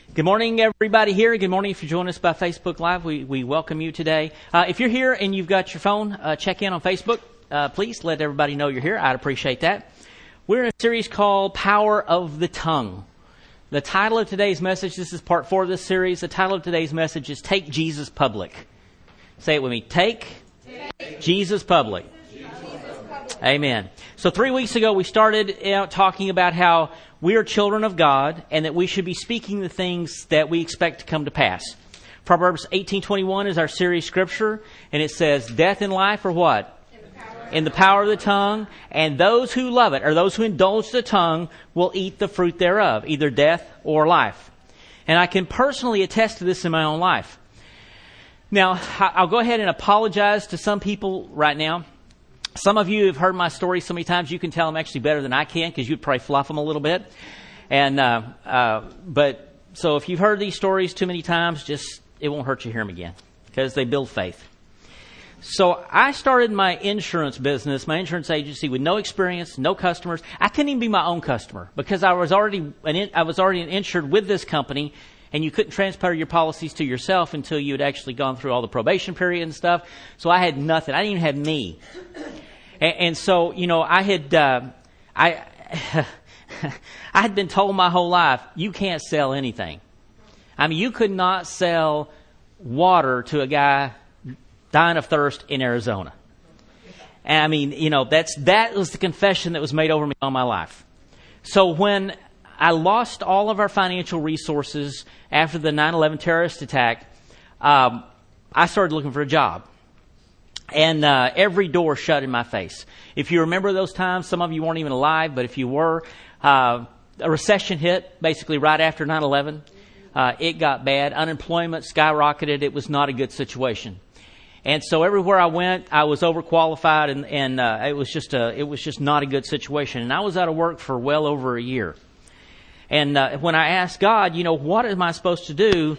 Good morning, everybody here. Good morning if you join us by Facebook Live. We welcome you today. If you're here and you've got your phone, check in on Facebook. Please let everybody know you're here. I'd appreciate that. We're in a series called Power of the Tongue. The title of today's message, this is part 4 of this series. The title of today's message is Take Jesus Public. Say it with me. Take Jesus Public. Amen. So 3 weeks ago, we started out talking about how we are children of God and that we should be speaking the things that we expect to come to pass. Proverbs 18:21 is our series scripture, and it says, death and life are what? In the power of the tongue, and those who love it, or those who indulge the tongue, will eat the fruit thereof, either death or life. And I can personally attest to this in my own life. Now, I'll go ahead and apologize to some people right now. Some of you have heard my story so many times, you can tell them actually better than I can, because you'd probably fluff them a little bit. And so if you've heard these stories too many times, it won't hurt you to hear them again, because they build faith. So I started my insurance business, my insurance agency, with no experience, no customers. I couldn't even be my own customer, because I was already insured with this company, and you couldn't transfer your policies to yourself until you had actually gone through all the probation period and stuff. So I had nothing. I didn't even have me. And so, you know, I had been told my whole life, you can't sell anything. I mean, you could not sell water to a guy dying of thirst in Arizona. And I mean, you know, that was the confession that was made over me all my life. So when I lost all of our financial resources after the 9/11 terrorist attack, I started looking for a job. And every door shut in my face. If you remember those times, some of you weren't even alive, but if you were, a recession hit basically right after 9/11. It got bad. Unemployment skyrocketed. It was not a good situation. And so everywhere I went, I was overqualified, and it was just not a good situation. And I was out of work for well over a year. And when I asked God, you know, what am I supposed to do?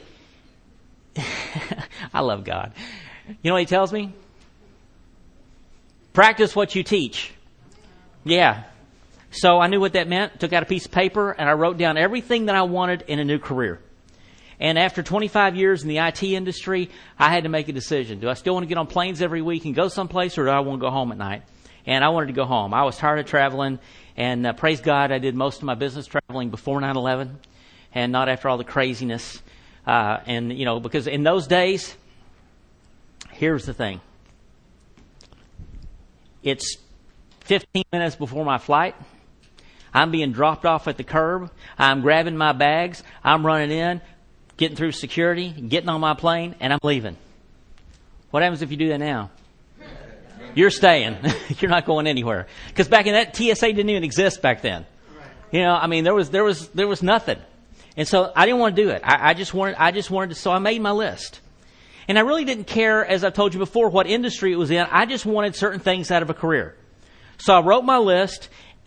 I love God. You know what He tells me? Practice what you teach. Yeah. So I knew what that meant. Took out a piece of paper and I wrote down everything that I wanted in a new career. And after 25 years in the IT industry, I had to make a decision. Do I still want to get on planes every week and go someplace, or do I want to go home at night? And I wanted to go home. I was tired of traveling, and praise God, I did most of my business traveling before 9/11 and not after all the craziness. And, you know, because in those days, here's the thing. It's 15 minutes before my flight. I'm being dropped off at the curb. I'm grabbing my bags. I'm running in, getting through security, getting on my plane, and I'm leaving. What happens if you do that now? You're staying. You're not going anywhere. Because back in that, TSA didn't even exist back then. You know, I mean, there was nothing. And so I didn't want to do it. I just wanted to, so I made my list. And I really didn't care, as I've told you before, what industry it was in. I just wanted certain things out of a career. So I wrote my list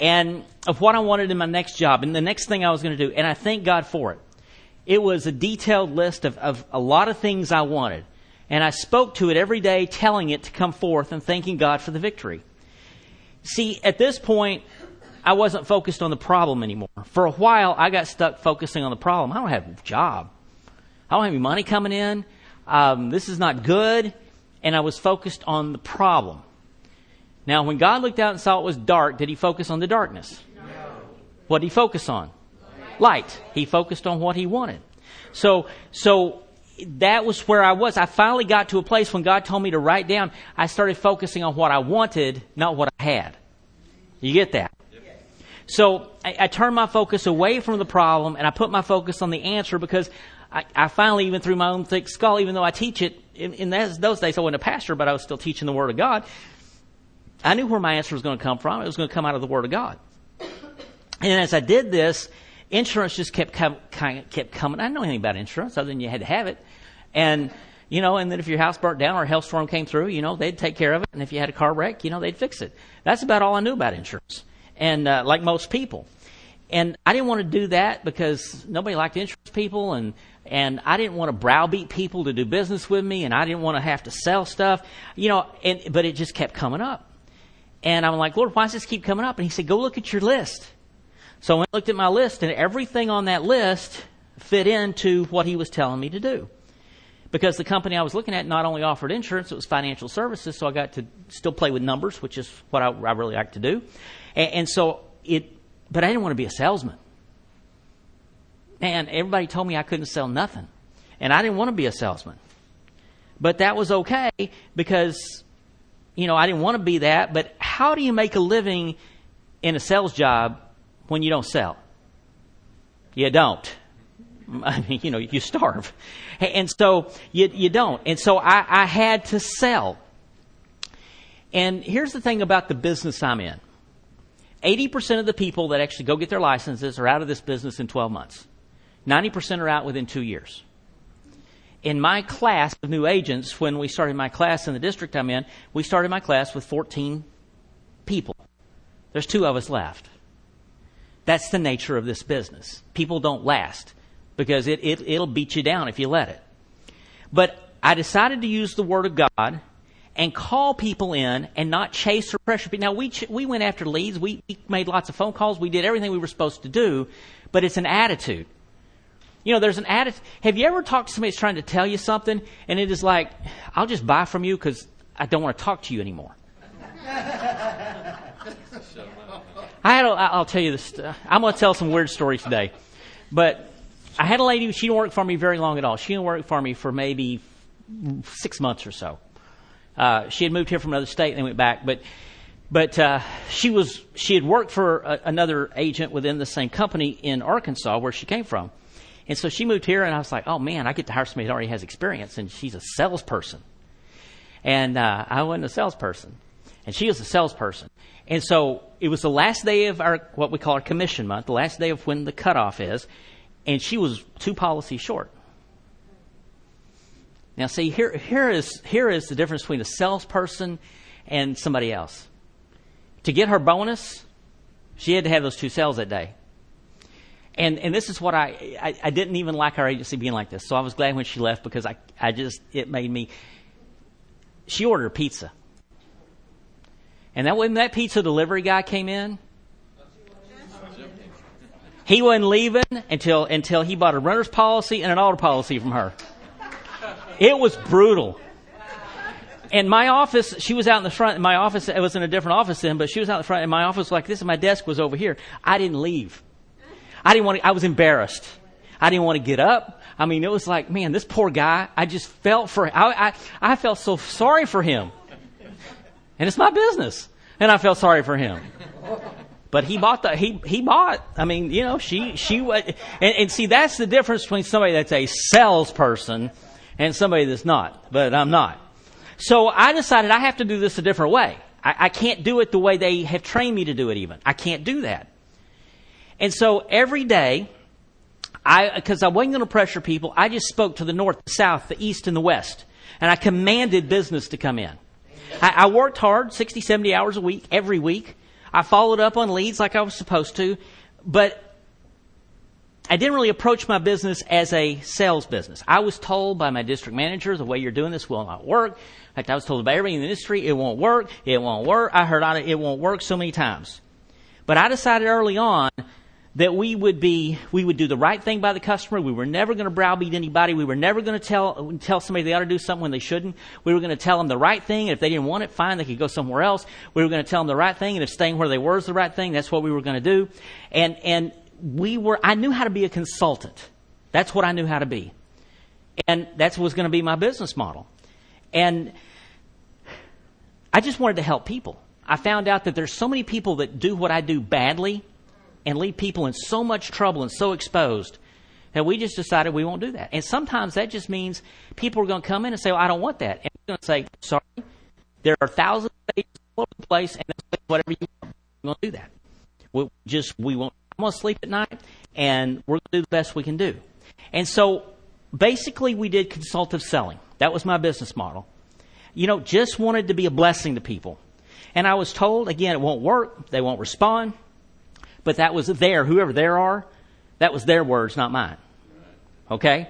of what I wanted in my next job and the next thing I was going to do. And I thank God for it. It was a detailed list of a lot of things I wanted. And I spoke to it every day, telling it to come forth and thanking God for the victory. See, at this point, I wasn't focused on the problem anymore. For a while, I got stuck focusing on the problem. I don't have a job. I don't have any money coming in. This is not good. And I was focused on the problem. Now, when God looked out and saw it was dark, did He focus on the darkness? No. What did He focus on? Light. He focused on what He wanted. So that was where I was. I finally got to a place when God told me to write down. I started focusing on what I wanted, not what I had. You get that? So I turned my focus away from the problem and I put my focus on the answer, because I finally, even through my own thick skull, even though I teach it, in those days I wasn't a pastor, but I was still teaching the Word of God. I knew where my answer was going to come from. It was going to come out of the Word of God. And as I did this, insurance just kept coming. I didn't know anything about insurance other than you had to have it. And, you know, and then if your house burnt down or a hailstorm came through, you know, they'd take care of it. And if you had a car wreck, you know, they'd fix it. That's about all I knew about insurance. And like most people. And I didn't want to do that because nobody liked insurance people, and I didn't want to browbeat people to do business with me, and I didn't want to have to sell stuff, you know, but it just kept coming up. And I'm like, Lord, why does this keep coming up? And He said, go look at your list. So I looked at my list, and everything on that list fit into what he was telling me to do. Because the company I was looking at not only offered insurance, it was financial services, so I got to still play with numbers, which is what I really like to do. But I didn't want to be a salesman. And everybody told me I couldn't sell nothing. And I didn't want to be a salesman. But that was okay because, I didn't want to be that. But how do you make a living in a sales job when you don't sell? You don't. I mean, you starve. And so you don't. And so I had to sell. And here's the thing about the business I'm in. 80% of the people that actually go get their licenses are out of this business in 12 months. 90% are out within 2 years. In my class of new agents, when we started my class in the district I'm in, we started my class with 14 people. There's 2 of us left. That's the nature of this business. People don't last because it'll beat you down if you let it. But I decided to use the Word of God and call people in and not chase or pressure people. Now, we went after leads. We made lots of phone calls. We did everything we were supposed to do, but it's an attitude. There's an attitude. Have you ever talked to somebody that's trying to tell you something, and it is like, I'll just buy from you because I don't want to talk to you anymore? I'll tell you this. I'm going to tell some weird stories today. But I had a lady, she didn't work for me very long at all. She didn't work for me for maybe 6 months or so. She had moved here from another state and then went back. But she had worked for another agent within the same company in Arkansas where she came from. And so she moved here, and I was like, oh, man, I get to hire somebody that already has experience, and she's a salesperson. And I wasn't a salesperson, and she was a salesperson. And so it was the last day of what we call our commission month, the last day of when the cutoff is, and she was 2 policies short. Now, see, here is the difference between a salesperson and somebody else. To get her bonus, she had to have those 2 sales that day. And this is what I didn't even like our agency being like this. So I was glad when she left because it made me. She ordered a pizza. And when that pizza delivery guy came in, he wasn't leaving until he bought a renter's policy and an auto policy from her. It was brutal. And my office, she was out in the front. In my office, it was in a different office then, but she was out in the front. And my office was like this, and my desk was over here. I didn't leave. I was embarrassed. I didn't want to get up. I mean, it was like, man, this poor guy, I just felt for him. I felt so sorry for him. And it's my business. And I felt sorry for him. But he bought. I mean, she was, and see, that's the difference between somebody that's a salesperson and somebody that's not. But I'm not. So I decided I have to do this a different way. I can't do it the way they have trained me to do it even. I can't do that. And so every day, because I wasn't going to pressure people, I just spoke to the north, the south, the east, and the west. And I commanded business to come in. I worked hard, 60, 70 hours a week, every week. I followed up on leads like I was supposed to. But I didn't really approach my business as a sales business. I was told by my district manager, the way you're doing this will not work. In fact, I was told by everybody in the industry, it won't work, it won't work. I heard it won't work so many times. But I decided early on that we would do the right thing by the customer. We were never going to browbeat anybody. We were never going to tell somebody they ought to do something when they shouldn't. We were going to tell them the right thing. And if they didn't want it, fine, they could go somewhere else. We were going to tell them the right thing. And if staying where they were is the right thing, that's what we were going to do. And I knew how to be a consultant. That's what I knew how to be. And that was going to be my business model. And I just wanted to help people. I found out that there's so many people that do what I do badly and leave people in so much trouble and so exposed that we just decided we won't do that. And sometimes that just means people are going to come in and say, well, I don't want that. And we're going to say, sorry, there are thousands of agents all over the place, and whatever you want, we're going to do that. We won't. I'm going to sleep at night, and we're going to do the best we can do. And so basically we did consultative selling. That was my business model. Just wanted to be a blessing to people. And I was told, again, it won't work. They won't respond. But that was whoever there are, that was their words, not mine. Okay?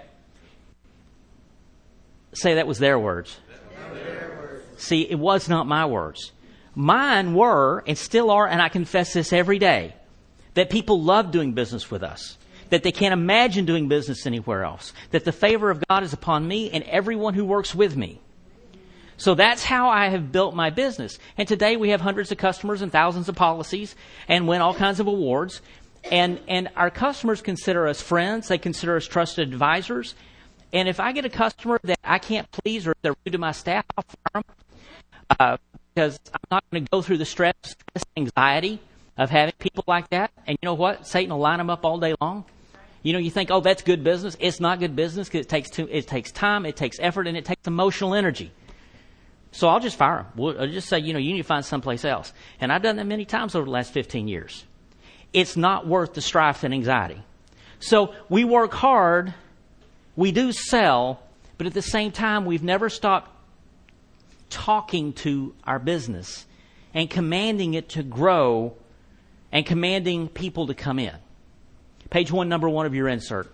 Say that was their words. See, it was not my words. Mine were and still are, and I confess this every day, that people love doing business with us. that they can't imagine doing business anywhere else, that the favor of God is upon me and everyone who works with me. So that's how I have built my business. And today we have hundreds of customers and thousands of policies and win all kinds of awards. And our customers consider us friends. They consider us trusted advisors. And if I get a customer that I can't please, or if they're rude to my staff, I'll fire them. Because I'm not going to go through the stress, anxiety of having people like that. And you know what? Satan will line them up all day long. You know, you think, oh, that's good business. It's not good business because it takes time, it takes effort, and it takes emotional energy. So I'll just fire them. I'll just say, you need to find someplace else. And I've done that many times over the last 15 years. It's not worth the strife and anxiety. So we work hard, we do sell, but at the same time, we've never stopped talking to our business and commanding it to grow and commanding people to come in. Page 1, number 1 of your insert.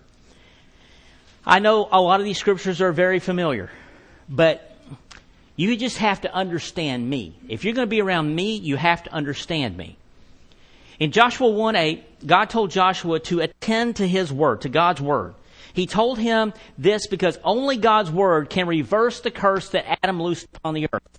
I know a lot of these scriptures are very familiar, but you just have to understand me. If you're going to be around me, you have to understand me. In Joshua 1:8, God told Joshua to attend to his word, to God's word. He told him this because only God's word can reverse the curse that Adam loosed upon the earth.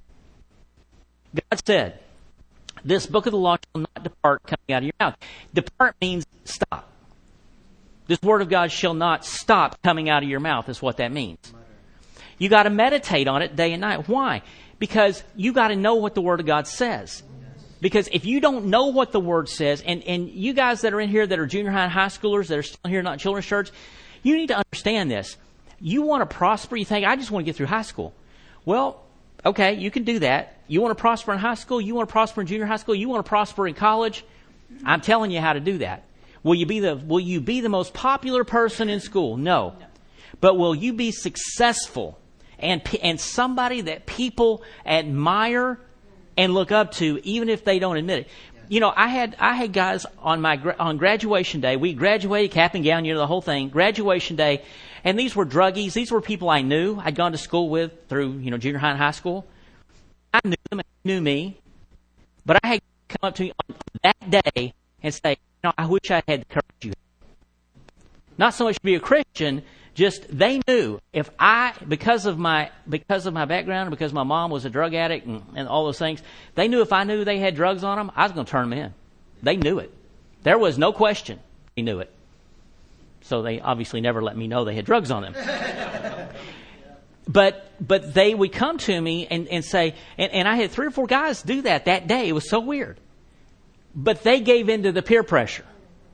God said, this book of the law shall not depart coming out of your mouth. Depart means stop. This word of God shall not stop coming out of your mouth is what that means. You got to meditate on it day and night. Why? Because you got to know what the Word of God says. Because if you don't know what the Word says, and you guys that are in here that are junior high and high schoolers that are still here not children's church, you need to understand this. You want to prosper, you think, I just want to get through high school. Well, okay, you can do that. You want to prosper in high school, you want to prosper in junior high school, you want to prosper in college. I'm telling you how to do that. Will you be the most popular person in school? No. But will you be successful and somebody that people admire and look up to, even if they don't admit it? You know, I had guys on graduation day. We graduated, cap and gown, the whole thing. Graduation day, and these were druggies. These were people I knew. I'd gone to school with through junior high and high school. I knew them, and they knew me. But I had come up to me on that day and say, I wish I had the courage you had. Not so much to be a Christian. Just they knew if because of my background, and because my mom was a drug addict and all those things, they knew if I knew they had drugs on them, I was going to turn them in. They knew it. There was no question. They knew it. So they obviously never let me know they had drugs on them. But they would come to me and say, and I had 3 or 4 guys do that day. It was so weird. But they gave in to the peer pressure.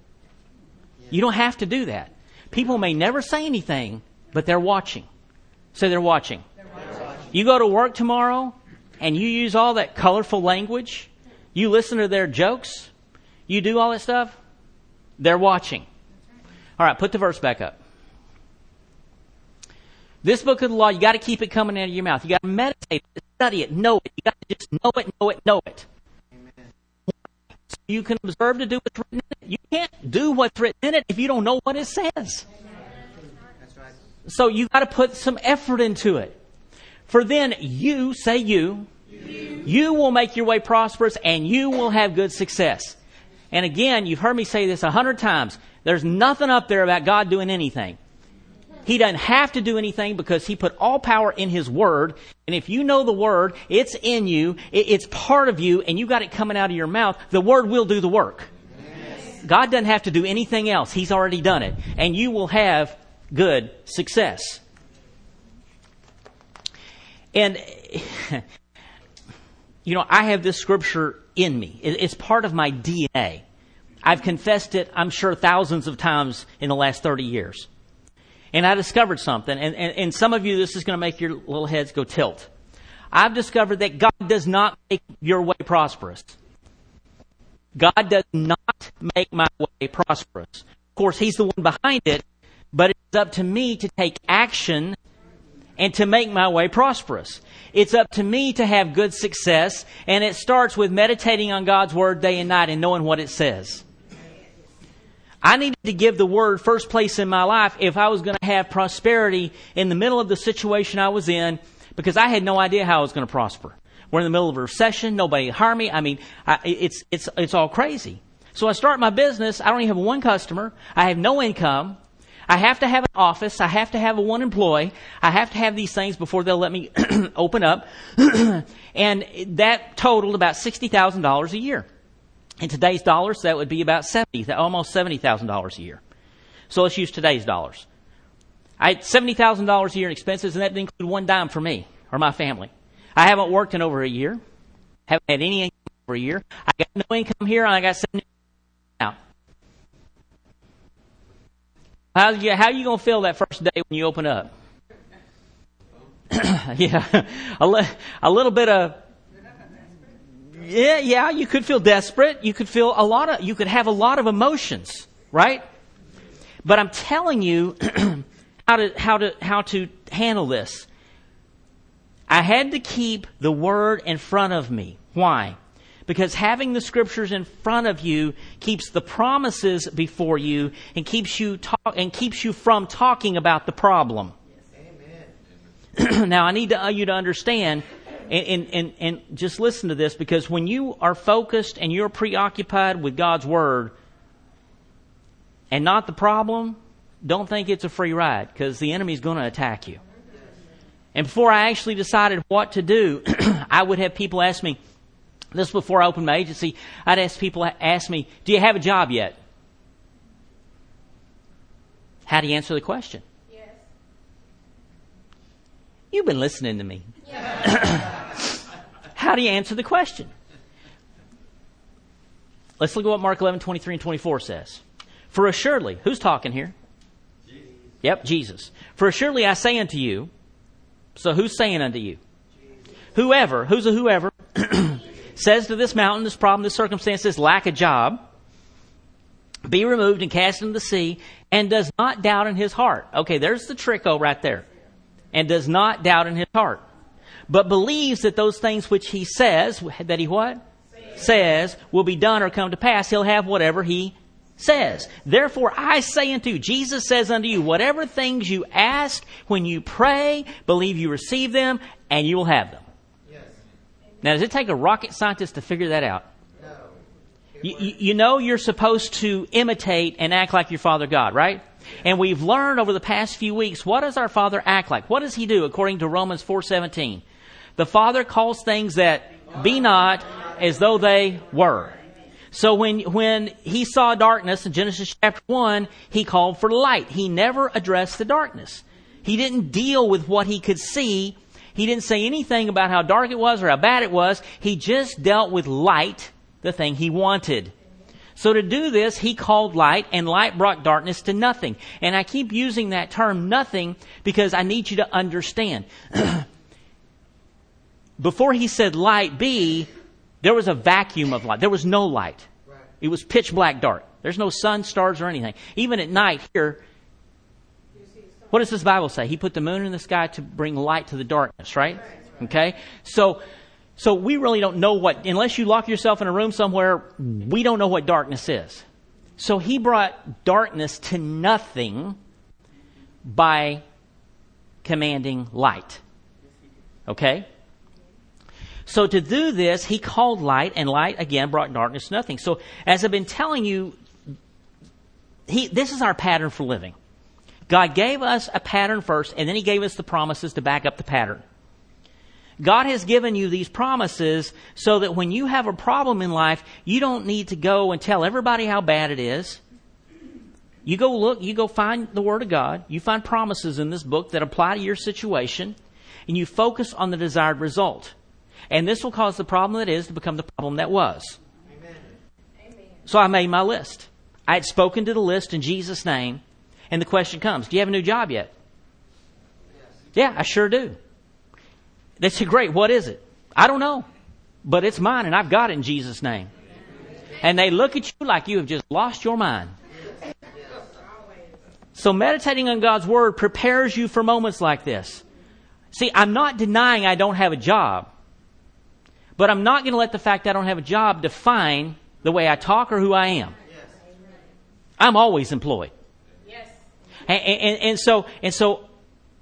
You don't have to do that. People may never say anything, but they're watching. So they're watching. You go to work tomorrow and you use all that colorful language. You listen to their jokes. You do all that stuff. They're watching. All right, put the verse back up. This book of the law, you got to keep it coming out of your mouth. You got to meditate, study it, know it. You got to just know it. Amen. So you can observe to do what's written in it. You can't do what's written in it if you don't know what it says. That's right. So you got to put some effort into it. For then you will make your way prosperous and you will have good success. And again, you've heard me say this 100 times. There's nothing up there about God doing anything. He doesn't have to do anything because He put all power in His Word. And if you know the Word, it's in you, it's part of you, and you got it coming out of your mouth, the Word will do the work. Yes. God doesn't have to do anything else. He's already done it. And you will have good success. And, I have this scripture in me. It's part of my DNA. I've confessed it, I'm sure, thousands of times in the last 30 years. And I discovered something, and some of you, this is going to make your little heads go tilt. I've discovered that God does not make your way prosperous. God does not make my way prosperous. Of course, He's the one behind it, but it's up to me to take action and to make my way prosperous. It's up to me to have good success, and it starts with meditating on God's Word day and night and knowing what it says. I needed to give the Word first place in my life if I was going to have prosperity in the middle of the situation I was in, because I had no idea how I was going to prosper. We're in the middle of a recession. Nobody hired me. I mean, it's all crazy. So I start my business. I don't even have one customer. I have no income. I have to have an office. I have to have a one employee. I have to have these things before they'll let me open up. And that totaled about $60,000 a year. In today's dollars, that would be about almost $70,000 a year. So let's use today's dollars. I had $70,000 a year in expenses, and that didn't include one dime for me or my family. I haven't worked in over a year. Haven't had any income over a year. I got no income here, and I got $70,000 out. How are you going to feel that first day when you open up? Yeah, a little bit of. Yeah, you could feel desperate. You could feel you could have a lot of emotions, right? But I'm telling you how to handle this. I had to keep the Word in front of me. Why? Because having the Scriptures in front of you keeps the promises before you and keeps you from talking about the problem. Amen. Now I need you to understand. And just listen to this, because when you are focused and you're preoccupied with God's Word and not the problem, don't think it's a free ride, because the enemy's going to attack you. And before I actually decided what to do, I would have people ask me, this before I opened my agency, I'd ask people, do you have a job yet? How do you answer the question? Yes. You've been listening to me. Yes. How do you answer the question? Let's look at what Mark 11:23 and 24 says. For assuredly, who's talking here? Jesus. Yep, Jesus. For assuredly I say unto you, so who's saying unto you? Jesus. Who's a whoever, says to this mountain, this problem, this circumstance, this lack of job, be removed and cast into the sea, and does not doubt in his heart. Okay, there's the trick right there. And does not doubt in his heart, but believes that those things which he says, that he what? Says will be done or come to pass, he'll have whatever he says. Therefore I say unto you, Jesus says unto you, whatever things you ask when you pray, believe you receive them, and you will have them. Yes. Now, does it take a rocket scientist to figure that out? No. You know you're supposed to imitate and act like your Father God, right? And we've learned over the past few weeks, what does our Father act like? What does He do according to Romans 4:17? The Father calls things that be not as though they were. So when He saw darkness in Genesis chapter 1, He called for light. He never addressed the darkness. He didn't deal with what He could see. He didn't say anything about how dark it was or how bad it was. He just dealt with light, the thing He wanted. So to do this, He called light, and light brought darkness to nothing. And I keep using that term nothing because I need you to understand. Before He said light be, there was a vacuum of light. There was no light. It was pitch black dark. There's no sun, stars, or anything. Even at night here, what does this Bible say? He put the moon in the sky to bring light to the darkness, right? Okay? So we really don't know what, unless you lock yourself in a room somewhere, we don't know what darkness is. So He brought darkness to nothing by commanding light. Okay? So to do this, He called light, and light, again, brought darkness to nothing. So as I've been telling you, this is our pattern for living. God gave us a pattern first, and then He gave us the promises to back up the pattern. God has given you these promises so that when you have a problem in life, you don't need to go and tell everybody how bad it is. You go find the Word of God. You find promises in this book that apply to your situation, and you focus on the desired result. And this will cause the problem that is to become the problem that was. Amen. So I made my list. I had spoken to the list in Jesus' name, and the question comes, do you have a new job yet? Yes. Yeah, I sure do. They say, great, what is it? I don't know, but it's mine, and I've got it in Jesus' name. And they look at you like you have just lost your mind. So meditating on God's Word prepares you for moments like this. See, I'm not denying I don't have a job, but I'm not going to let the fact that I don't have a job define the way I talk or who I am. I'm always employed. And so,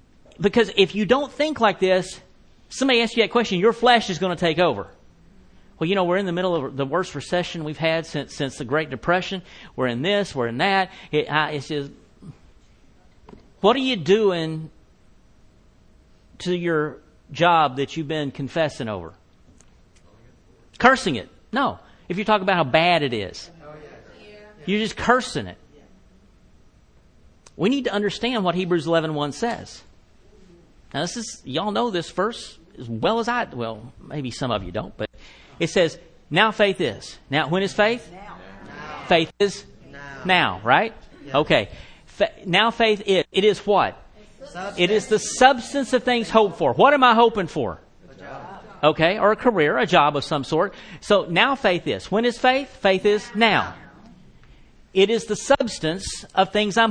because if you don't think like this, somebody asks you that question, your flesh is going to take over. Well, we're in the middle of the worst recession we've had since the Great Depression. We're in this, we're in that. It's just, what are you doing to your job that you've been confessing over? Cursing it. No. If you talk about how bad it is, you're just cursing it. We need to understand what Hebrews 11:1 says. Now, y'all know this verse as well as well, maybe some of you don't, but it says, now faith is. Now, when is faith? Now. Faith is now, right? Yes. Okay. Now faith is. It is what? It is the substance of things hoped for. What am I hoping for? A job. Okay, or a career, a job of some sort. So now faith is. When is faith? Faith is now. It is the substance of things I'm.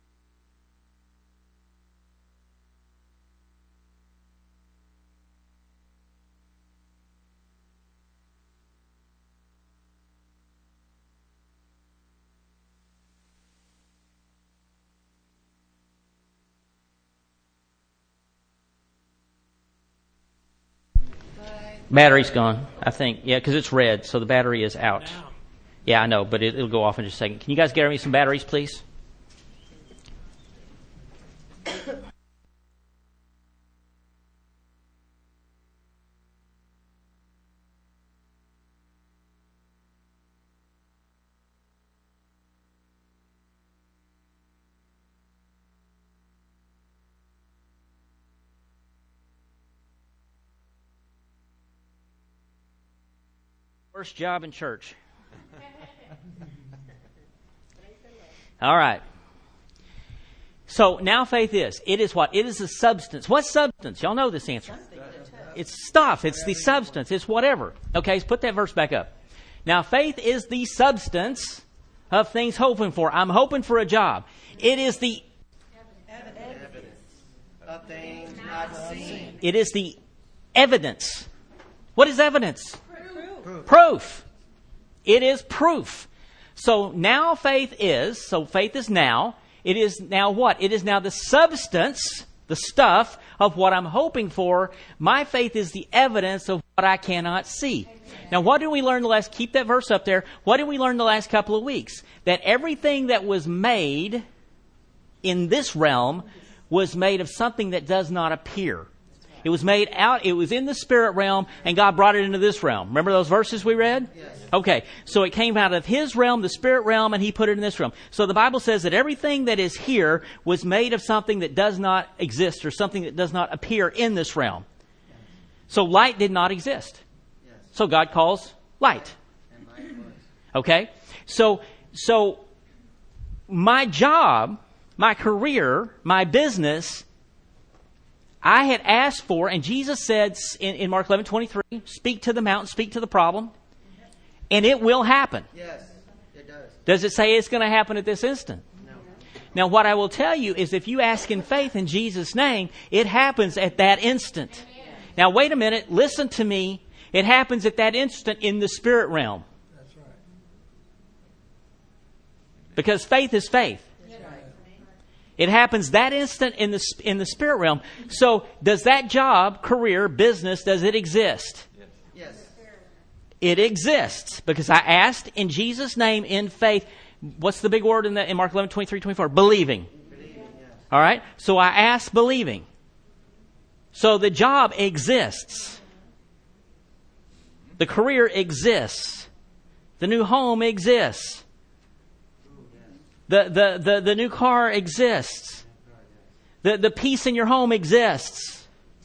Battery's gone, I think. Yeah, because it's red, so the battery is out. Yeah, I know, but it'll go off in just a second. Can you guys get me some batteries, please? First job in church. All right. So now faith is. It is what? It is the substance. What substance? Y'all know this answer. It's stuff. It's the substance. It's whatever. Okay, so put that verse back up. Now faith is the substance of things hoping for. I'm hoping for a job. It is the Evidence of things not seen. It is the evidence. What is evidence? Proof. It is proof. So now faith is, faith is now. It is now what? It is now the substance, the stuff of what I'm hoping for. My faith is the evidence of what I cannot see. Amen. Now what did we learn keep that verse up there. What did we learn the last couple of weeks? That everything that was made in this realm was made of something that does not appear. It was made out, it was in the spirit realm, and God brought it into this realm. Remember those verses we read? Yes. Okay, so it came out of His realm, the spirit realm, and He put it in this realm. So the Bible says that everything that is here was made of something that does not exist, or something that does not appear in this realm. So light did not exist. Yes. So God calls light. And light was. Okay? So my job, my career, my business, I had asked for, and Jesus said in Mark 11:23, speak to the mountain, speak to the problem, and it will happen. Yes, it does. Does it say it's going to happen at this instant? No. Now, what I will tell you is if you ask in faith in Jesus' name, it happens at that instant. Amen. Now, wait a minute. Listen to me. It happens at that instant in the spirit realm. That's right. Because faith is faith. It happens that instant in the spirit realm. So, does that job, career, business, does it exist? Yes. It exists because I asked in Jesus' name in faith. What's the big word in Mark 11:23-24? Believing. Believing, yes. All right. So I asked believing. So the job exists. The career exists. The new home exists. The new car exists. The peace in your home exists.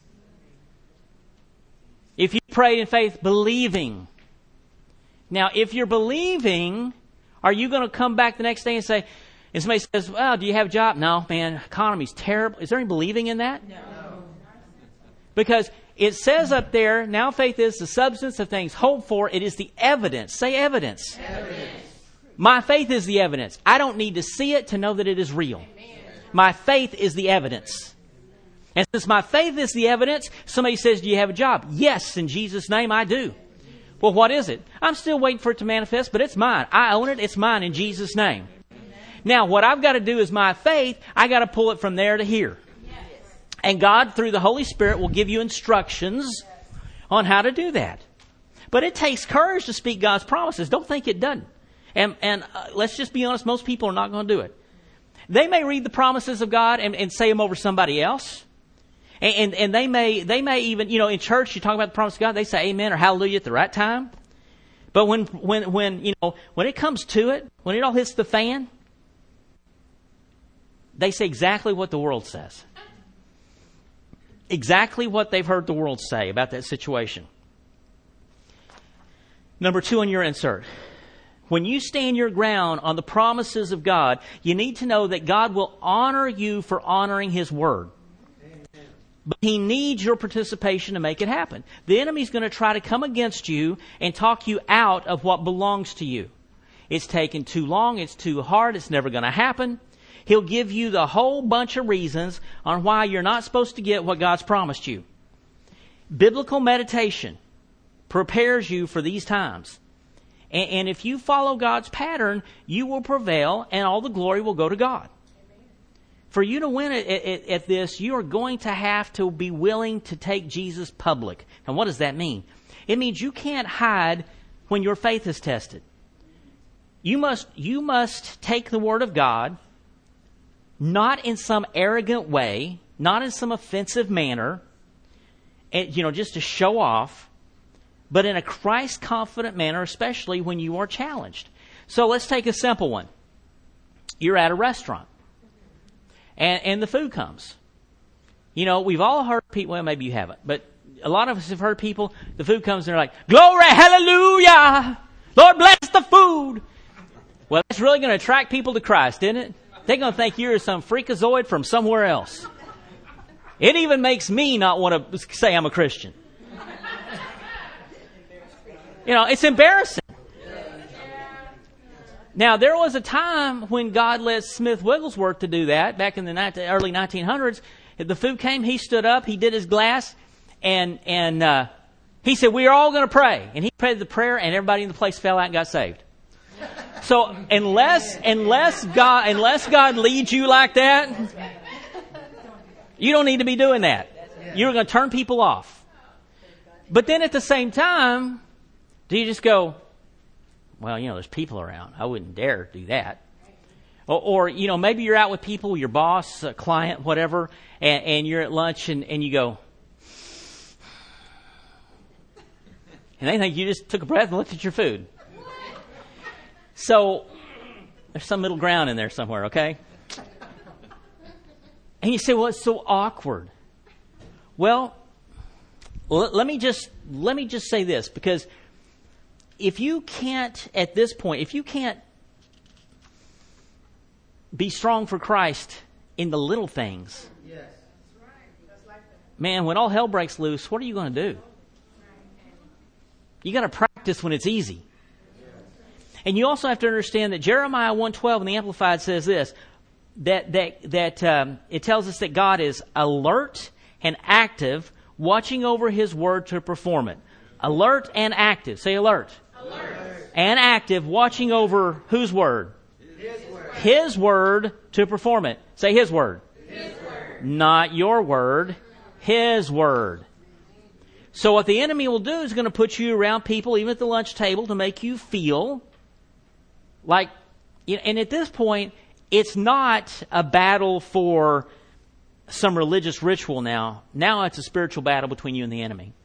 If you prayed in faith, believing. Now, if you're believing, are you going to come back the next day and say, and somebody says, well, do you have a job? No, man, economy's terrible. Is there any believing in that? No. Because it says up there, now faith is the substance of things hoped for. It is the evidence. Say evidence. Evidence. My faith is the evidence. I don't need to see it to know that it is real. Amen. My faith is the evidence. And since my faith is the evidence, somebody says, do you have a job? Yes, in Jesus' name I do. Well, what is it? I'm still waiting for it to manifest, but it's mine. I own it. It's mine in Jesus' name. Amen. Now, what I've got to do is my faith, I got to pull it from there to here. Yes. And God, through the Holy Spirit, will give you instructions on how to do that. But it takes courage to speak God's promises. Don't think it doesn't. And let's just be honest, most people are not going to do it. They may read the promises of God and say them over somebody else. And they may even, in church, you talk about the promise of God, they say amen or hallelujah at the right time. But when it comes to it, when it all hits the fan, they say exactly what the world says. Exactly what they've heard the world say about that situation. Number 2 on your insert. When you stand your ground on the promises of God, you need to know that God will honor you for honoring His Word. Amen. But He needs your participation to make it happen. The enemy's going to try to come against you and talk you out of what belongs to you. It's taken too long, it's too hard, it's never going to happen. He'll give you the whole bunch of reasons on why you're not supposed to get what God's promised you. Biblical meditation prepares you for these times. And if you follow God's pattern, you will prevail and all the glory will go to God. Amen. For you to win at this, you are going to have to be willing to take Jesus public. And what does that mean? It means you can't hide when your faith is tested. You must take the Word of God, not in some arrogant way, not in some offensive manner, just to show off, but in a Christ-confident manner, especially when you are challenged. So let's take a simple one. You're at a restaurant, and the food comes. We've all heard people, well, maybe you haven't, but a lot of us have heard people, the food comes and they're like, glory, hallelujah, Lord bless the food. Well, that's really going to attract people to Christ, isn't it? They're going to think you're some freakazoid from somewhere else. It even makes me not want to say I'm a Christian. It's embarrassing. Now, there was a time when God led Smith Wigglesworth to do that, back in the early 1900s. The food came, he stood up, he did his glass, and he said, we are all going to pray. And he prayed the prayer, and everybody in the place fell out and got saved. So, unless God leads you like that, you don't need to be doing that. You're going to turn people off. But then at the same time, do you just go, well, there's people around. I wouldn't dare do that. Or maybe you're out with people, your boss, a client, whatever, and you're at lunch and you go, and they think you just took a breath and looked at your food. So, there's some middle ground in there somewhere, okay? And you say, well, it's so awkward. Well, let me just say this, because if you can't, at this point, if you can't be strong for Christ in the little things, Yes. man, when all hell breaks loose, what are you going to do? You got to practice when it's easy. And you also have to understand that Jeremiah 1:12 in the Amplified says this, that it tells us that God is alert and active, watching over His word to perform it. Alert and active. Say alert. Alert. And active, watching over whose word? His word. His word to perform it. Say His word. His word. Not your word. His word. So what the enemy will do is going to put you around people, even at the lunch table, to make you feel like, and at this point, it's not a battle for some religious ritual now. Now it's a spiritual battle between you and the enemy.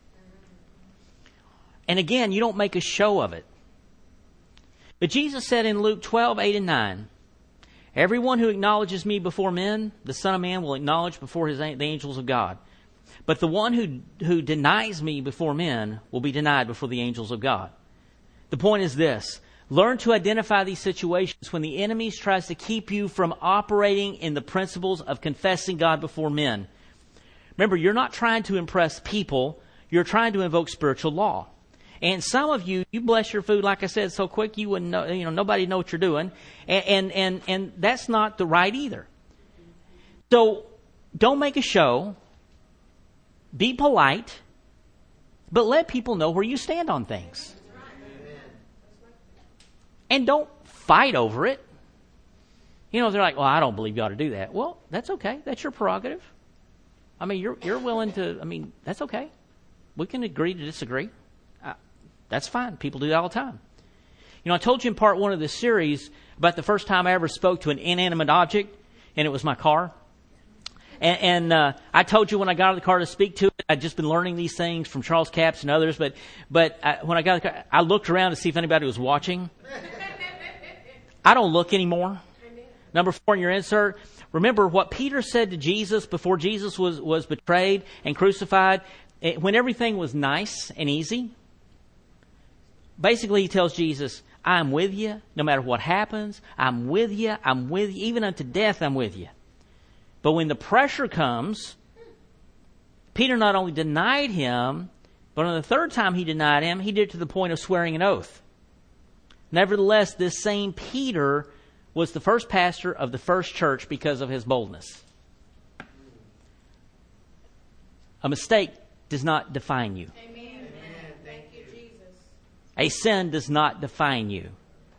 And again, you don't make a show of it. But Jesus said in Luke 12:8-9, everyone who acknowledges me before men, the Son of Man will acknowledge before the angels of God. But the one who denies me before men will be denied before the angels of God. The point is this. Learn to identify these situations when the enemy tries to keep you from operating in the principles of confessing God before men. Remember, you're not trying to impress people. You're trying to invoke spiritual law. And some of you bless your food, like I said, so quick you wouldn't know, nobody know what you're doing. And that's not the right either. So don't make a show. Be polite. But let people know where you stand on things. And don't fight over it. They're like, well, I don't believe you ought to do that. Well, that's okay. That's your prerogative. You're willing to, that's okay. We can agree to disagree. That's fine. People do that all the time. You know, I told you in part 1 of this series about the first time I ever spoke to an inanimate object, and it was my car. And I told you when I got out of the car to speak to it, I'd just been learning these things from Charles Capps and others, but when I got out of the car, I looked around to see if anybody was watching. I don't look anymore. Number 4 in your insert. Remember what Peter said to Jesus before Jesus was betrayed and crucified, when everything was nice and easy. Basically, he tells Jesus, I'm with you no matter what happens. I'm with you. Even unto death, I'm with you. But when the pressure comes, Peter not only denied him, but on the third time he denied him, he did it to the point of swearing an oath. Nevertheless, this same Peter was the first pastor of the first church because of his boldness. A mistake does not define you. Amen. Thank you, Jesus. A sin does not define you.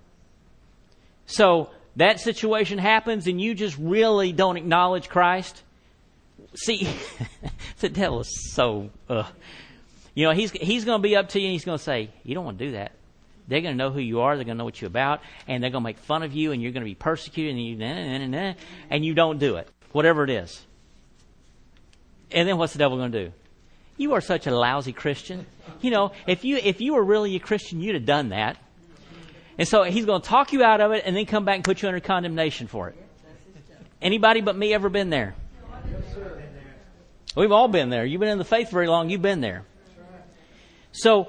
So that situation happens and you just really don't acknowledge Christ. See, the devil is so, you know, he's going to be up to you and he's going to say, you don't want to do that. They're going to know who you are. They're going to know what you're about. And they're going to make fun of you and you're going to be persecuted and you don't do it. Whatever it is. And then what's the devil going to do? You are such a lousy Christian. You know, if you were really a Christian, you'd have done that. And so he's going to talk you out of it and then come back and put you under condemnation for it. Anybody but me ever been there? We've all been there. You've been in the faith very long. You've been there. So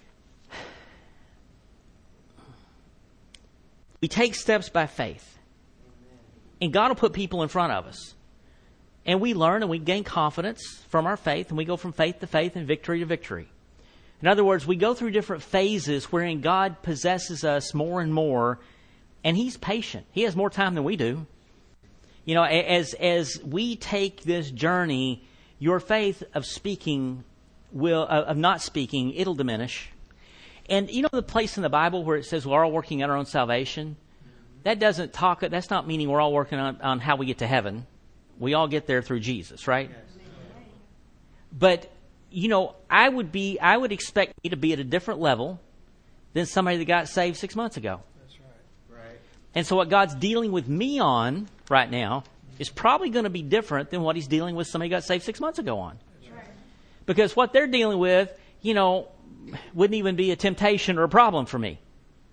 we take steps by faith. And God will put people in front of us. And we learn and we gain confidence from our faith. And we go from faith to faith and victory to victory. In other words, we go through different phases wherein God possesses us more and more, and He's patient. He has more time than we do. You know, as we take this journey, your faith of speaking of not speaking, it'll diminish. And you know the place in the Bible where it says we're all working on our own salvation? That's not meaning we're all working on how we get to heaven. We all get there through Jesus, right? But you know, I would expect me to be at a different level than somebody that got saved 6 months ago. That's right. And so what God's dealing with me on right now is probably going to be different than what He's dealing with somebody who got saved 6 months ago on. That's right. Because what they're dealing with, you know, wouldn't even be a temptation or a problem for me.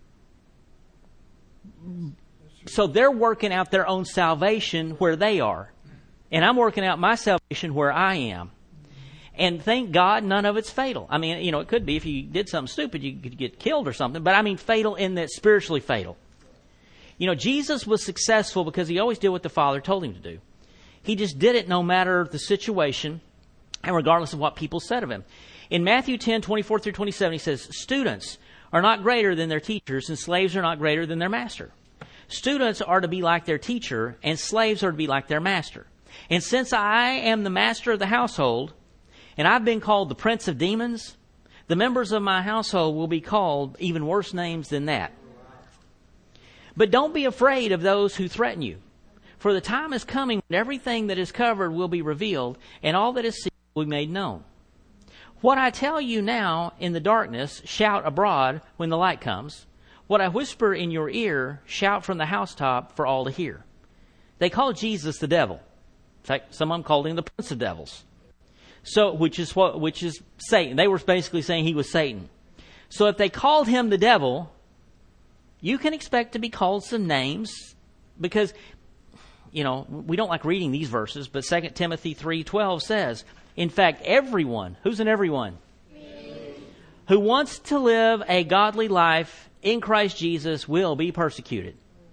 So they're working out their own salvation where they are. And I'm working out my salvation where I am. And thank God none of it's fatal. I mean, you know, it could be if you did something stupid, you could get killed or something. But I mean fatal in that spiritually fatal. You know, Jesus was successful because He always did what the Father told Him to do. He just did it no matter the situation and regardless of what people said of Him. In Matthew 10:24 through 27, He says, students are not greater than their teachers and slaves are not greater than their master. Students are to be like their teacher and slaves are to be like their master. And since I am the master of the household, and I've been called the prince of demons, the members of my household will be called even worse names than that. But don't be afraid of those who threaten you. For the time is coming when everything that is covered will be revealed, and all that is secret will be made known. What I tell you now in the darkness, shout abroad when the light comes. What I whisper in your ear, shout from the housetop for all to hear. They called Jesus the devil. In fact, some of them called Him the prince of devils. So, which is Satan. They were basically saying He was Satan. So if they called Him the devil, you can expect to be called some names because, you know, we don't like reading these verses, but 2 Timothy 3:12 says, in fact, everyone, who's an everyone? Me. Who wants to live a godly life in Christ Jesus will be persecuted.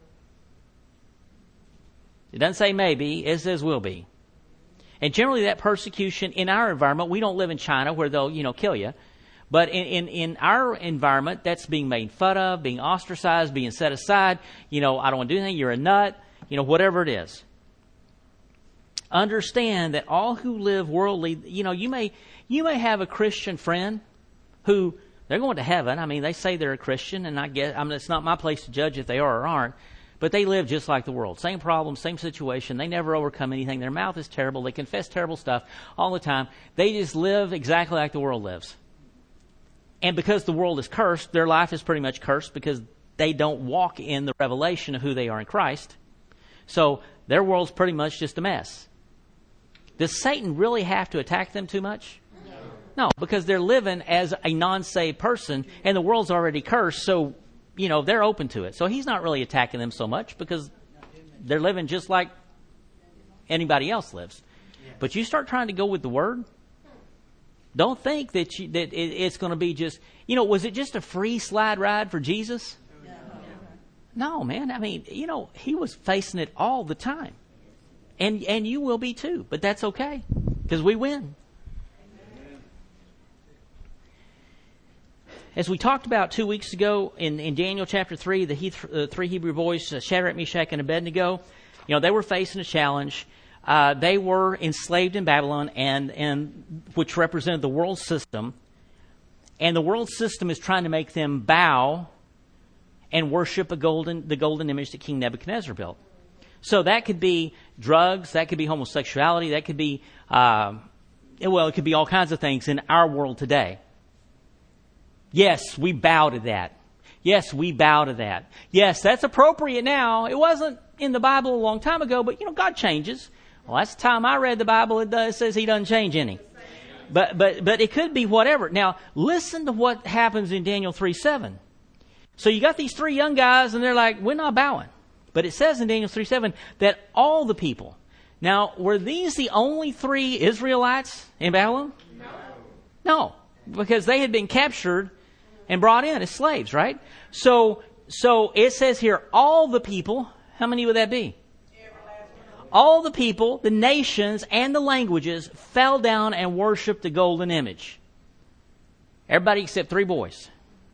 It doesn't say maybe, it says will be. And generally that persecution in our environment, we don't live in China where they'll, you know, kill you. But in our environment, that's being made fun of, being ostracized, being set aside. You know, I don't want to do anything, you're a nut, you know, whatever it is. Understand that all who live worldly, you know, you may have a Christian friend who, they're going to heaven. I mean, they say they're a Christian, and it's not my place to judge if they are or aren't. But they live just like the world. Same problem, same situation. They never overcome anything. Their mouth is terrible. They confess terrible stuff all the time. They just live exactly like the world lives. And because the world is cursed, their life is pretty much cursed because they don't walk in the revelation of who they are in Christ. So their world's pretty much just a mess. Does Satan really have to attack them too much? No, because they're living as a non-saved person and the world's already cursed, so, they're open to it. So he's not really attacking them so much because they're living just like anybody else lives. But you start trying to go with the Word, don't think that it's going to be just, was it just a free slide ride for Jesus? No, man. I mean, he was facing it all the time. And you will be too. But that's okay because we win. As we talked about 2 weeks ago in Daniel chapter 3, the three Hebrew boys, Shadrach, Meshach, and Abednego, they were facing a challenge. They were enslaved in Babylon, and which represented the world system. And the world system is trying to make them bow and worship the golden image that King Nebuchadnezzar built. So that could be drugs, that could be homosexuality, that could be, it could be all kinds of things in our world today. Yes, we bow to that. Yes, we bow to that. Yes, that's appropriate now. It wasn't in the Bible a long time ago, but God changes. Well, last time I read the Bible, it says He doesn't change any. But it could be whatever. Now, listen to what happens in Daniel 3:7. So you got these three young guys, and they're like, we're not bowing. But it says in Daniel 3:7 that all the people. Now, were these the only three Israelites in Babylon? No, because they had been captured and brought in as slaves, right? So it says here, all the people. How many would that be? All the people, the nations, and the languages fell down and worshipped the golden image. Everybody except three boys.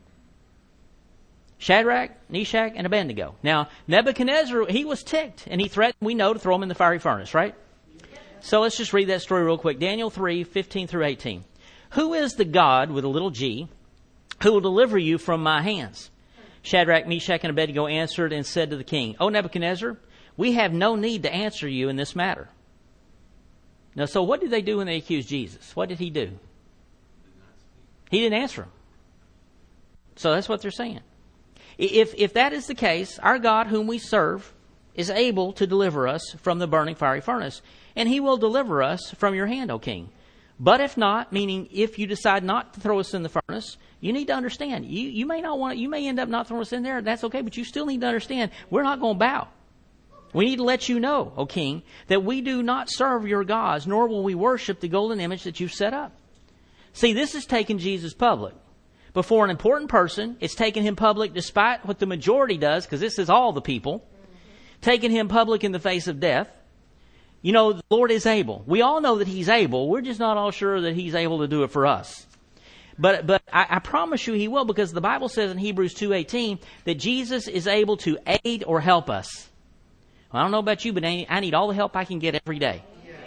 Shadrach, Meshach, and Abednego. Now, Nebuchadnezzar, he was ticked, and he threatened, we know, to throw him in the fiery furnace, right? So let's just read that story real quick. Daniel 3:15 through 18. Who is the God, with a little g, who will deliver you from my hands? Shadrach, Meshach, and Abednego answered and said to the king, O Nebuchadnezzar, we have no need to answer you in this matter. Now, so what did they do when they accused Jesus? What did he do? He didn't answer them. So that's what they're saying. If that is the case, our God whom we serve is able to deliver us from the burning fiery furnace, and He will deliver us from your hand, O king. But if not, meaning if you decide not to throw us in the furnace, you need to understand, you may not want it, you may end up not throwing us in there, that's okay, but you still need to understand, we're not going to bow. We need to let you know, O king, that we do not serve your gods, nor will we worship the golden image that you've set up. See, this is taking Jesus public. Before an important person, it's taking Him public despite what the majority does, because this is all the people. Taking Him public in the face of death. The Lord is able. We all know that He's able. We're just not all sure that He's able to do it for us. But I promise you He will, because the Bible says in Hebrews 2:18 that Jesus is able to aid or help us. Well, I don't know about you, but I need all the help I can get every day.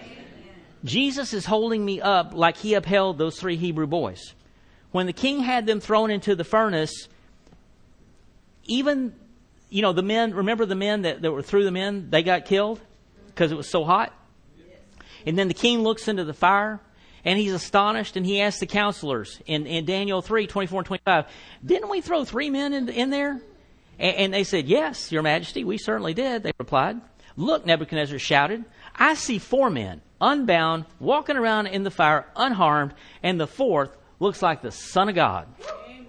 Jesus is holding me up like He upheld those three Hebrew boys. When the king had them thrown into the furnace, even, the men, remember the men that were threw them in, they got killed because it was so hot? And then the king looks into the fire and he's astonished and he asks the counselors in Daniel 3:24 and 25, didn't we throw three men in there? And they said, yes, your majesty, we certainly did, they replied. Look, Nebuchadnezzar shouted, I see four men, unbound, walking around in the fire, unharmed, and the fourth looks like the Son of God. Amen.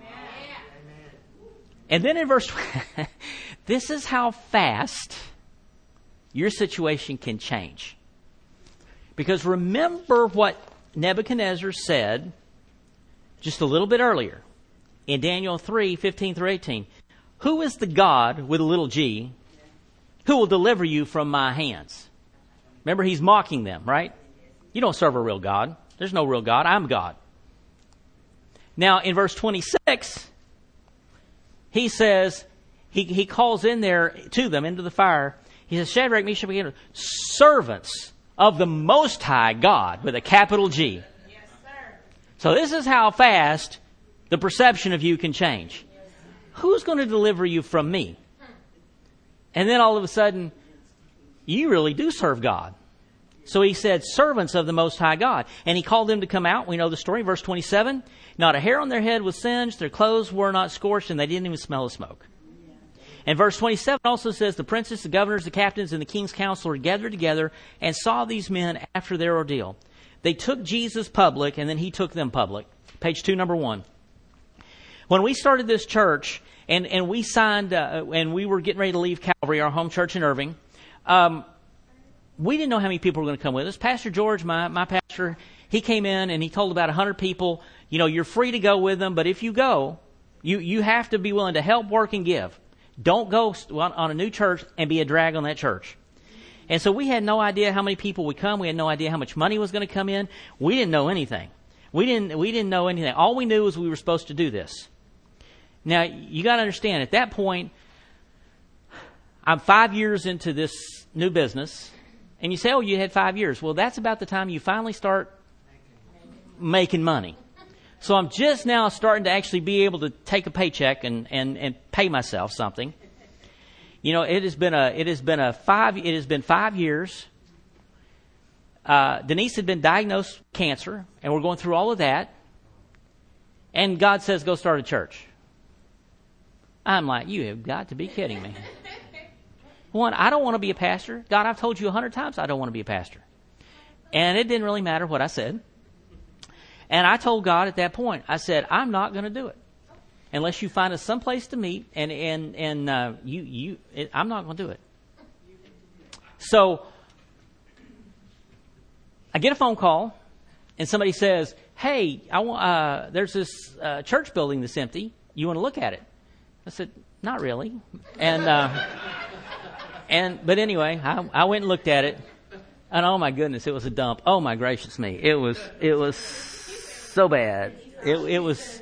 And then in verse, this is how fast your situation can change. Because remember what Nebuchadnezzar said just a little bit earlier in Daniel 3:15 through 18. Who is the God, with a little g, who will deliver you from my hands? Remember, he's mocking them, right? You don't serve a real God. There's no real God. I'm God. Now, in verse 26, he says, he calls in there to them into the fire. He says, Shadrach, Meshach, and Abednego, servants of the Most High God, with a capital G. Yes, sir. So this is how fast the perception of you can change. Who's going to deliver you from me? And then all of a sudden, you really do serve God. So he said, servants of the Most High God. And he called them to come out. We know the story. Verse 27, not a hair on their head was singed, their clothes were not scorched, and they didn't even smell the smoke. And verse 27 also says, the princes, the governors, the captains, and the king's counselor gathered together and saw these men after their ordeal. They took Jesus public, and then he took them public. Page 2, number 1. When we started this church, and we signed, and we were getting ready to leave Calvary, our home church in Irving, we didn't know how many people were going to come with us. Pastor George, my pastor, he came in and he told about 100 people, you're free to go with them, but if you go, you have to be willing to help, work, and give. Don't go on a new church and be a drag on that church. And so we had no idea how many people would come. We had no idea how much money was going to come in. We didn't know anything. We didn't know anything. All we knew was we were supposed to do this. Now, you got to understand, at that point, I'm 5 years into this new business. And you say, oh, you had 5 years. Well, that's about the time you finally start making money. So I'm just now starting to actually be able to take a paycheck and pay myself something. It has been 5 years. Denise had been diagnosed with cancer, and we're going through all of that. And God says, go start a church. I'm like, you have got to be kidding me. One, I don't want to be a pastor. God, I've told you 100 times I don't want to be a pastor. And it didn't really matter what I said. And I told God at that point, I said, I'm not going to do it. Unless you find us someplace to meet, I'm not going to do it. So I get a phone call, and somebody says, hey, there's this church building that's empty. You want to look at it? I said, not really. But anyway, I went and looked at it, and oh my goodness, it was a dump. Oh my gracious me, it was so bad. It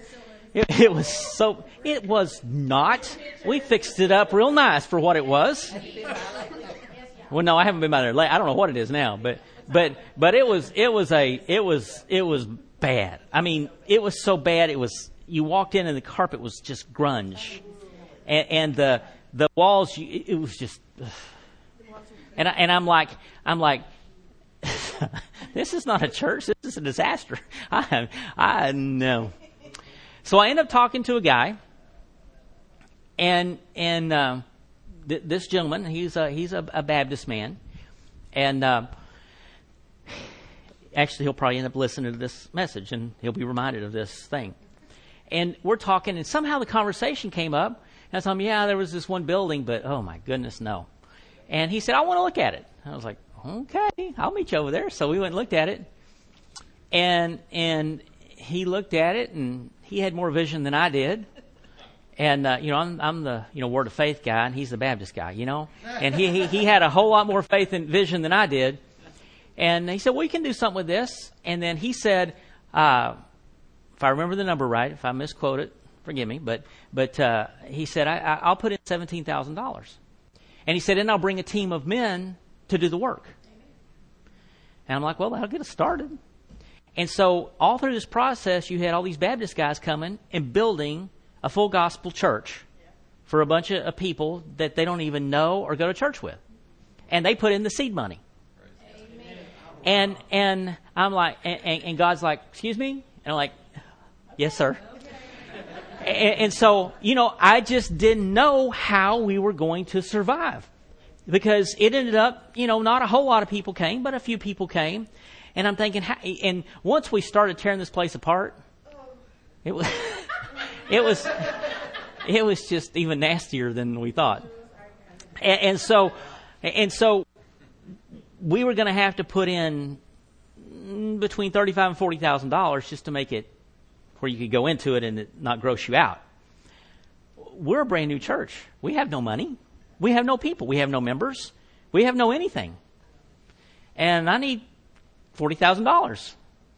was not. We fixed it up real nice for what it was. Well, no, I haven't been by there. I don't know what it is now, but it was bad. I mean, it was so bad. You walked in and the carpet was just grunge, and the walls. It was just. And I'm like, this is not a church. This is a disaster. I know. So I end up talking to a guy, and this gentleman, he's a Baptist man, and actually he'll probably end up listening to this message, and he'll be reminded of this thing. And we're talking, and somehow the conversation came up. And I told him, yeah, there was this one building, but oh my goodness, no. And he said, I want to look at it. I was like, okay, I'll meet you over there. So we went and looked at it, and he looked at it, and he had more vision than I did. And I'm the Word of Faith guy, and he's the Baptist guy, And he had a whole lot more faith and vision than I did. And he said, well, we can do something with this. And then he said, if I remember the number right, if I misquote it, forgive me, but he said, I'll put in $17,000. And he said, and I'll bring a team of men to do the work. And I'm like, well, that'll get us started. And so all through this process, you had all these Baptist guys coming and building a full gospel church for a bunch of people that they don't even know or go to church with. And they put in the seed money. And I'm like, and God's like, excuse me? And I'm like, yes, sir. And so, I just didn't know how we were going to survive. Because it ended up, not a whole lot of people came, but a few people came. And I'm thinking, and once we started tearing this place apart, it was, it was just even nastier than we thought. And so we were going to have to put in between $35,000 and $40,000 just to make it where you could go into it and it not gross you out. We're a brand new church. We have no money. We have no people. We have no members. We have no anything. And I need $40,000.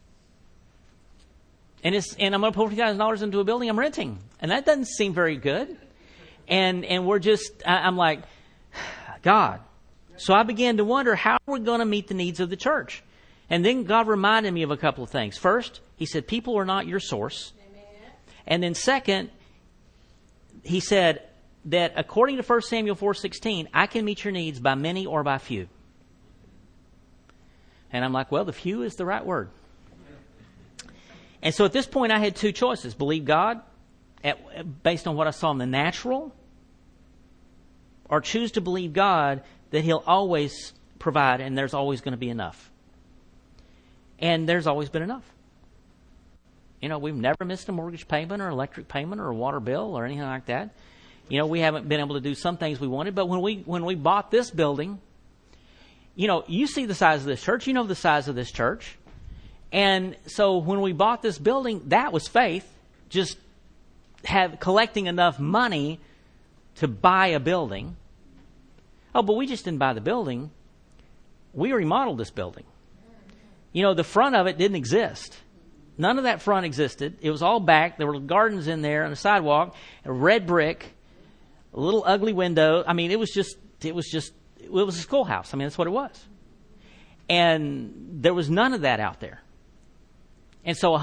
And I'm going to put $40,000 into a building I'm renting. And that doesn't seem very good. And we're just, I'm like, God. So I began to wonder how we're going to meet the needs of the church. And then God reminded me of a couple of things. First, He said, people are not your source. Amen. And then second, He said that according to 1 Samuel 4:16, I can meet your needs by many or by few. And I'm like, well, the few is the right word. And so at this point, I had two choices. Believe God based on what I saw in the natural, or choose to believe God that He'll always provide and there's always going to be enough. And there's always been enough. You know, we've never missed a mortgage payment or electric payment or a water bill or anything like that. You know, we haven't been able to do some things we wanted, but when we bought this building, you know, you see the size of this church, you know the size of this church. And so when we bought this building, that was faith, just collecting enough money to buy a building. Oh, but we just didn't buy the building. We remodeled this building. You know, the front of it didn't exist. None of that front existed. It was all back. There were gardens in there on the sidewalk, a red brick, a little ugly window. I mean, it was a schoolhouse. I mean, that's what it was. And there was none of that out there. And so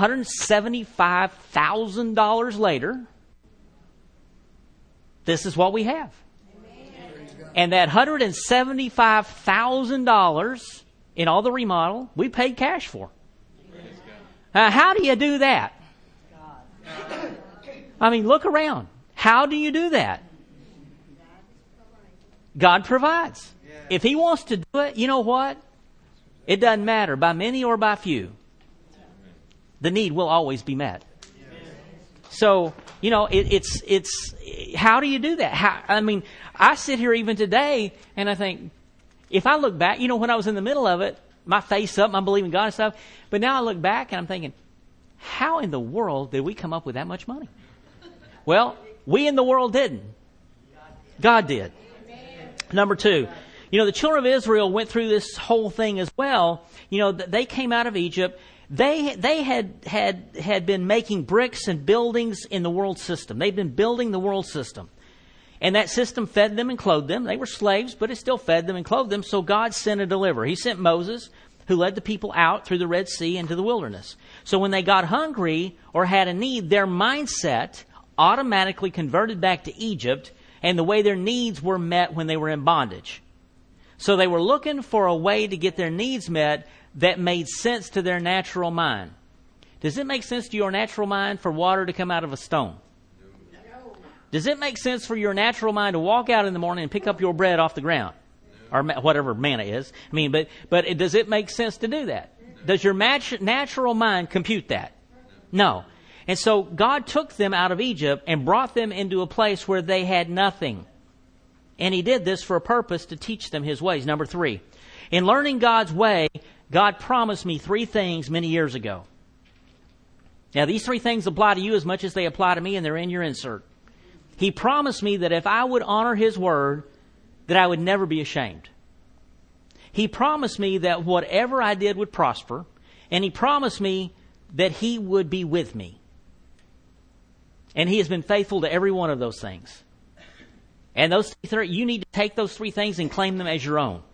$175,000 later, this is what we have. And that $175,000 in all the remodel, we paid cash for. How do you do that? I mean, look around. How do you do that? God provides. If He wants to do it, you know what? It doesn't matter, by many or by few. The need will always be met. So, you know, it's how do you do that? I mean, I sit here even today and I think, if I look back, you know, when I was in the middle of it, my face up, I'm believing God and stuff. But now I look back and I'm thinking, how in the world did we come up with that much money? Well, we in the world didn't. God did. Number two, you know, the children of Israel went through this whole thing as well. You know, they came out of Egypt. They had been making bricks and buildings in the world system. They've been building the world system. And that system fed them and clothed them. They were slaves, but it still fed them and clothed them. So God sent a deliverer. He sent Moses, who led the people out through the Red Sea into the wilderness. So when they got hungry or had a need, their mindset automatically converted back to Egypt and the way their needs were met when they were in bondage. So they were looking for a way to get their needs met that made sense to their natural mind. Does it make sense to your natural mind for water to come out of a stone? Does it make sense for your natural mind to walk out in the morning and pick up your bread off the ground? Or whatever manna is. I mean, but does it make sense to do that? Does your natural mind compute that? No. And so God took them out of Egypt and brought them into a place where they had nothing. And He did this for a purpose, to teach them His ways. Number three, in learning God's way, God promised me three things many years ago. Now, these three things apply to you as much as they apply to me, and they're in your insert. He promised me that if I would honor His word, that I would never be ashamed. He promised me that whatever I did would prosper, and He promised me that He would be with me. And He has been faithful to every one of those things. And those three, you need to take those three things and claim them as your own.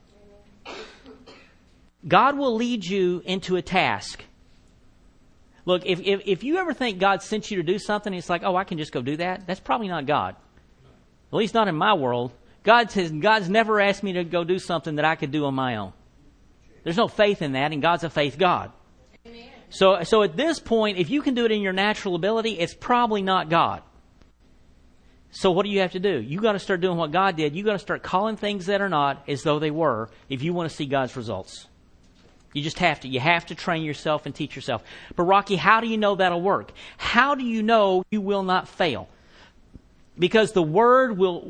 God will lead you into a task. Look, if you ever think God sent you to do something, it's like, oh, I can just go do that. That's probably not God. At least not in my world. God's never asked me to go do something that I could do on my own. There's no faith in that, and God's a faith God. Amen. So at this point, if you can do it in your natural ability, it's probably not God. So what do you have to do? You got to start doing what God did. You got to start calling things that are not as though they were if you want to see God's results. You just have to. You have to train yourself and teach yourself. But Rocky, how do you know that'll work? How do you know you will not fail? Because the word will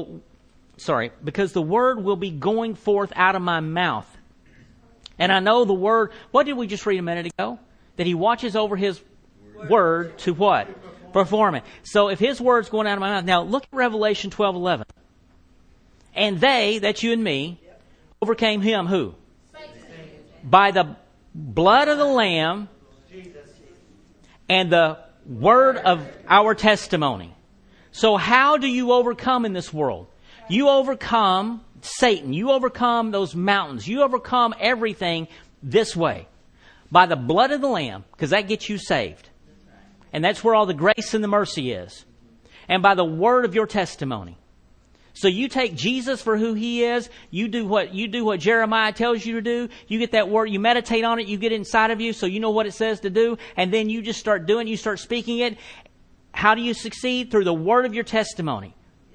be going forth out of my mouth. And I know the word, what did we just read a minute ago? That He watches over His word to what? Perform it. So if His word's going out of my mouth. Now look at Revelation 12:11. And they, that's you and me, overcame him, who? By the blood of the Lamb and the word of our testimony. So how do you overcome in this world? You overcome Satan. You overcome those mountains. You overcome everything this way. By the blood of the Lamb, because that gets you saved. And that's where all the grace and the mercy is. And by the word of your testimony. So you take Jesus for who He is. You do what Jeremiah tells you to do. You get that word, you meditate on it, you get it inside of you so you know what it says to do, and then you just start doing it, you start speaking it. How do you succeed? Through the word of your testimony.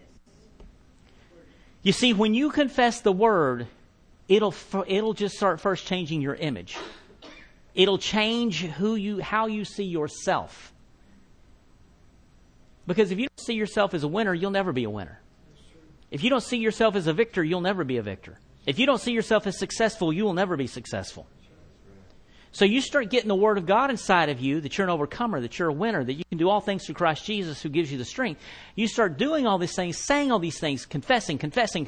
You see, when you confess the word, it'll just start first changing your image. It'll change how you see yourself. Because if you don't see yourself as a winner, you'll never be a winner. If you don't see yourself as a victor, you'll never be a victor. If you don't see yourself as successful, you will never be successful. So you start getting the Word of God inside of you, that you're an overcomer, that you're a winner, that you can do all things through Christ Jesus who gives you the strength. You start doing all these things, saying all these things, confessing,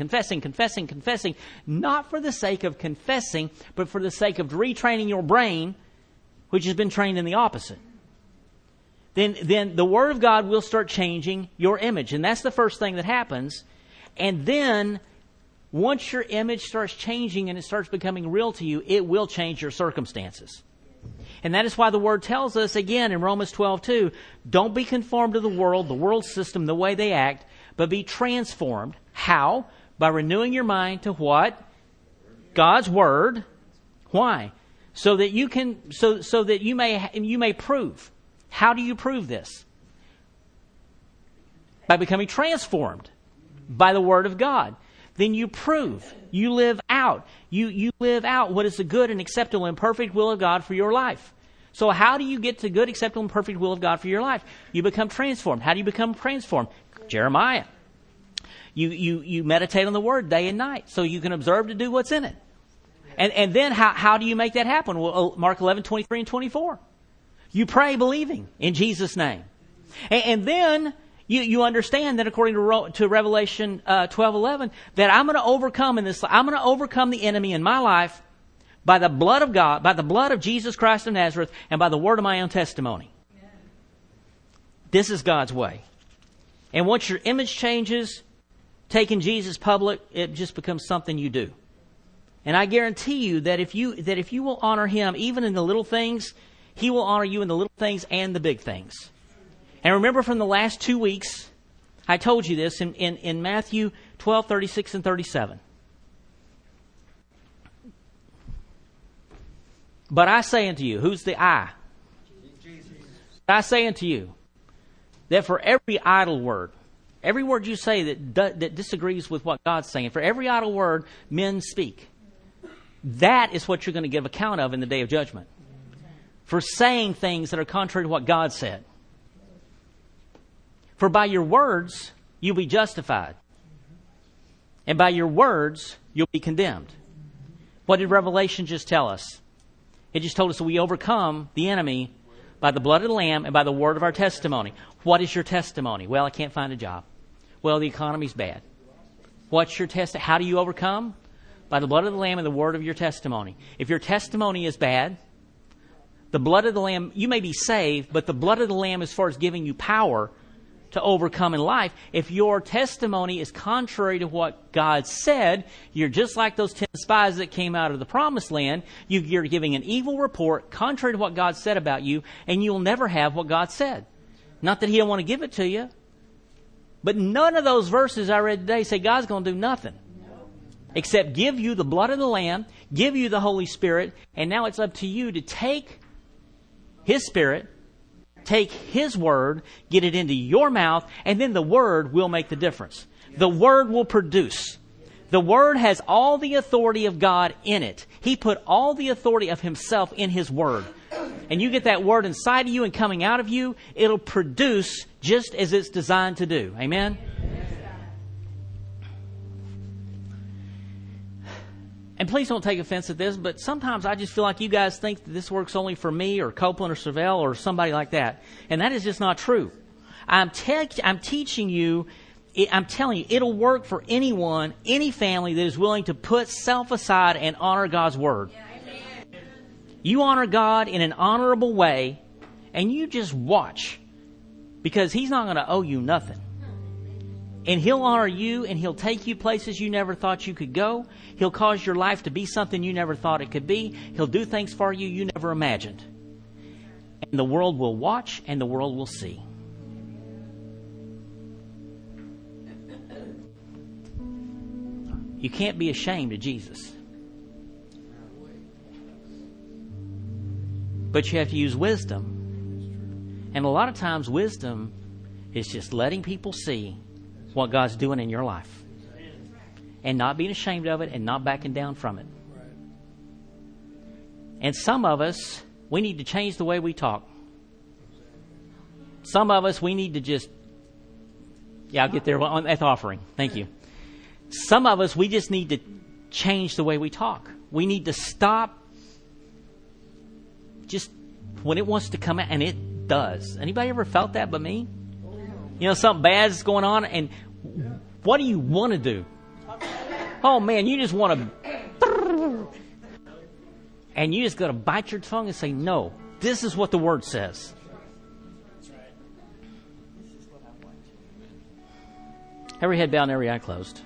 not for the sake of confessing, but for the sake of retraining your brain, which has been trained in the opposite. Then the Word of God will start changing your image. And that's the first thing that happens. And then, once your image starts changing and it starts becoming real to you, it will change your circumstances. And that is why the Word tells us, again, in Romans 12:2, don't be conformed to the world system, the way they act, but be transformed. How? By renewing your mind to what? God's Word. Why? So that you can, so that you may prove. How do you prove this? By becoming transformed by the Word of God. Then you prove, you live out. You live out what is the good and acceptable and perfect will of God for your life. So how do you get to good, acceptable, and perfect will of God for your life? You become transformed. How do you become transformed? Jeremiah. You meditate on the Word day and night so you can observe to do what's in it. And then how do you make that happen? Well, Mark 11:23 and 24. You pray believing in Jesus' name. And then you understand that according to Revelation 12:11, that I'm going to overcome the enemy in my life by the blood of God, by the blood of Jesus Christ of Nazareth, and by the word of my own testimony. Amen. This is God's way. And once your image changes, taking Jesus public, it just becomes something you do. And I guarantee you that if you will honor Him, even in the little things, He will honor you in the little things and the big things. And remember from the last 2 weeks, I told you this in Matthew 12:36 and 37. But I say unto you, who's the I? Jesus. I say unto you, that for every idle word, every word you say that disagrees with what God's saying, for every idle word men speak, that is what you're going to give account of in the day of judgment. For saying things that are contrary to what God said. For by your words, you'll be justified. And by your words, you'll be condemned. What did Revelation just tell us? It just told us that we overcome the enemy by the blood of the Lamb and by the word of our testimony. What is your testimony? Well, I can't find a job. Well, the economy's bad. What's your testimony? How do you overcome? By the blood of the Lamb and the word of your testimony. If your testimony is bad, the blood of the Lamb, you may be saved, but the blood of the Lamb as far as giving you power to overcome in life, if your testimony is contrary to what God said, you're just like those 10 spies that came out of the promised land. You're giving an evil report contrary to what God said about you, and you'll never have what God said. Not that He don't want to give it to you, but none of those verses I read today say God's going to do nothing except give you the blood of the Lamb, give you the Holy Spirit, and now it's up to you to take His Spirit, take His Word, get it into your mouth, and then the Word will make the difference. The Word will produce. The Word has all the authority of God in it. He put all the authority of Himself in His Word. And you get that Word inside of you and coming out of you, it'll produce just as it's designed to do. Amen? And please don't take offense at this, but sometimes I just feel like you guys think that this works only for me or Copeland or Savelle or somebody like that. And that is just not true. I'm teaching you, I'm telling you, it'll work for anyone, any family that is willing to put self aside and honor God's Word. You honor God in an honorable way, and you just watch, because He's not going to owe you nothing. And He'll honor you, and He'll take you places you never thought you could go. He'll cause your life to be something you never thought it could be. He'll do things for you you never imagined. And the world will watch, and the world will see. You can't be ashamed of Jesus. But you have to use wisdom. And a lot of times wisdom is just letting people see what God's doing in your life. And not being ashamed of it and not backing down from it. And some of us, we need to change the way we talk. Some of us, we need to just... Yeah, I'll get there on that offering. Thank you. Some of us, we just need to change the way we talk. We need to stop just when it wants to come out, and it does. Anybody ever felt that but me? You know, something bad is going on, and what do you want to do? Oh, man, you just want to... And you just got to bite your tongue and say, no, this is what the Word says. Every head bowed and every eye closed.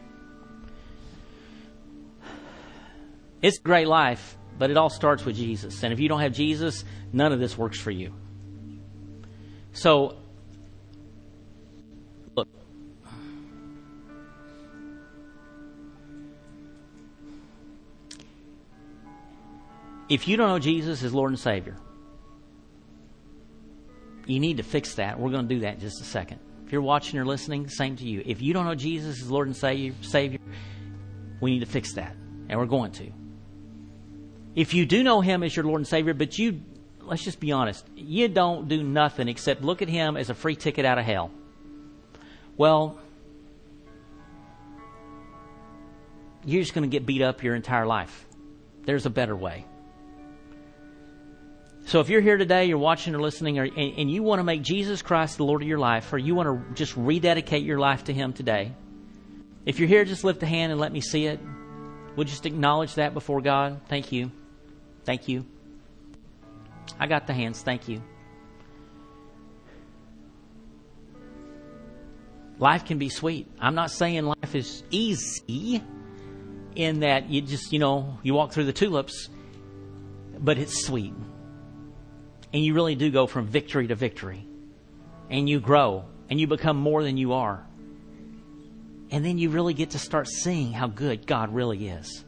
It's a great life, but it all starts with Jesus. And if you don't have Jesus, none of this works for you. So, look. If you don't know Jesus as Lord and Savior, you need to fix that. We're going to do that in just a second. If you're watching or listening, same to you. If you don't know Jesus as Lord and Savior, we need to fix that. And we're going to. If you do know Him as your Lord and Savior, but let's just be honest, you don't do nothing except look at Him as a free ticket out of hell. Well, you're just going to get beat up your entire life. There's a better way. So if you're here today, you're watching or listening, and you want to make Jesus Christ the Lord of your life, or you want to just rededicate your life to Him today, if you're here, just lift a hand and let me see it. We'll just acknowledge that before God. Thank you. Thank you. I got the hands. Thank you. Life can be sweet. I'm not saying life is easy in that you just, you walk through the tulips, but it's sweet. And you really do go from victory to victory. And you grow. And you become more than you are. And then you really get to start seeing how good God really is.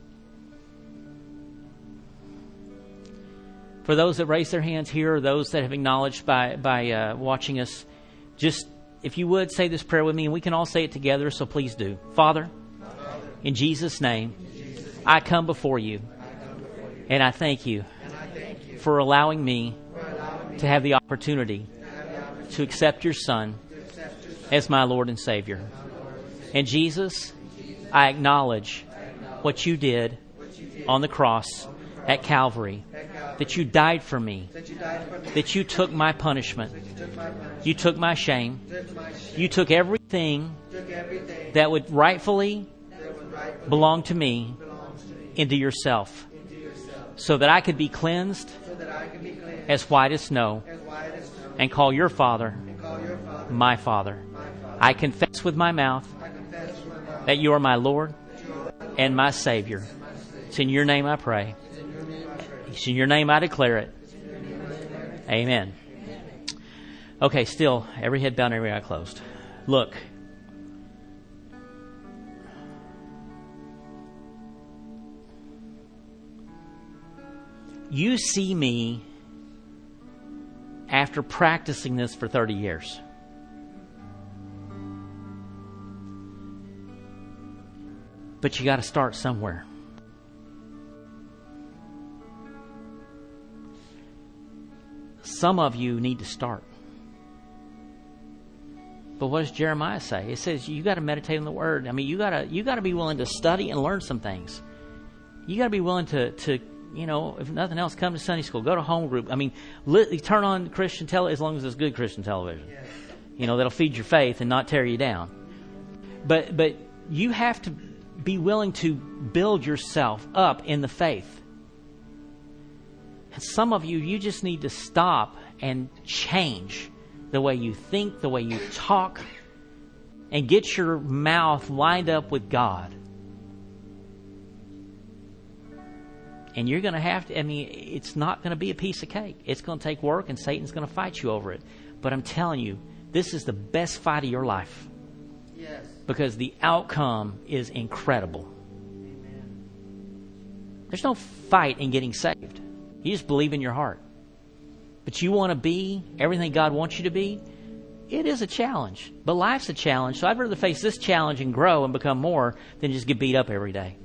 For those that raise their hands here, or those that have acknowledged by watching us, just, if you would, say this prayer with me, and we can all say it together, so please do. Father, in Jesus' name, I come before you, and I thank you for allowing me to have the opportunity to accept your Son as my Lord and Savior. And Jesus, I acknowledge what you did on the cross at Calvary, that you died for me, that you took my punishment, you took my shame, you took everything that would rightfully belong to me into yourself, so that I could be cleansed as white as snow, and call your Father my Father. I confess with my mouth that you are my Lord and my Savior. It's in your name I pray. It's in your name I declare it. Amen. Okay, still, every head bowed, every eye closed. Look. You see me after practicing this for 30 years. But you got to start somewhere. Some of you need to start. But what does Jeremiah say? It says you got to meditate on the Word. I mean, you got to be willing to study and learn some things. You got to be willing to if nothing else, come to Sunday school, go to home group. I mean, turn on Christian television as long as it's good Christian television. That'll feed your faith and not tear you down. But you have to be willing to build yourself up in the faith. And some of you just need to stop and change the way you think, the way you talk, and get your mouth lined up with God. And you're going to have to, it's not going to be a piece of cake. It's going to take work, and Satan's going to fight you over it. But I'm telling you, this is the best fight of your life. Yes. Because the outcome is incredible. There's no fight in getting saved. You just believe in your heart. But you want to be everything God wants you to be? It is a challenge. But life's a challenge. So I'd rather face this challenge and grow and become more than just get beat up every day.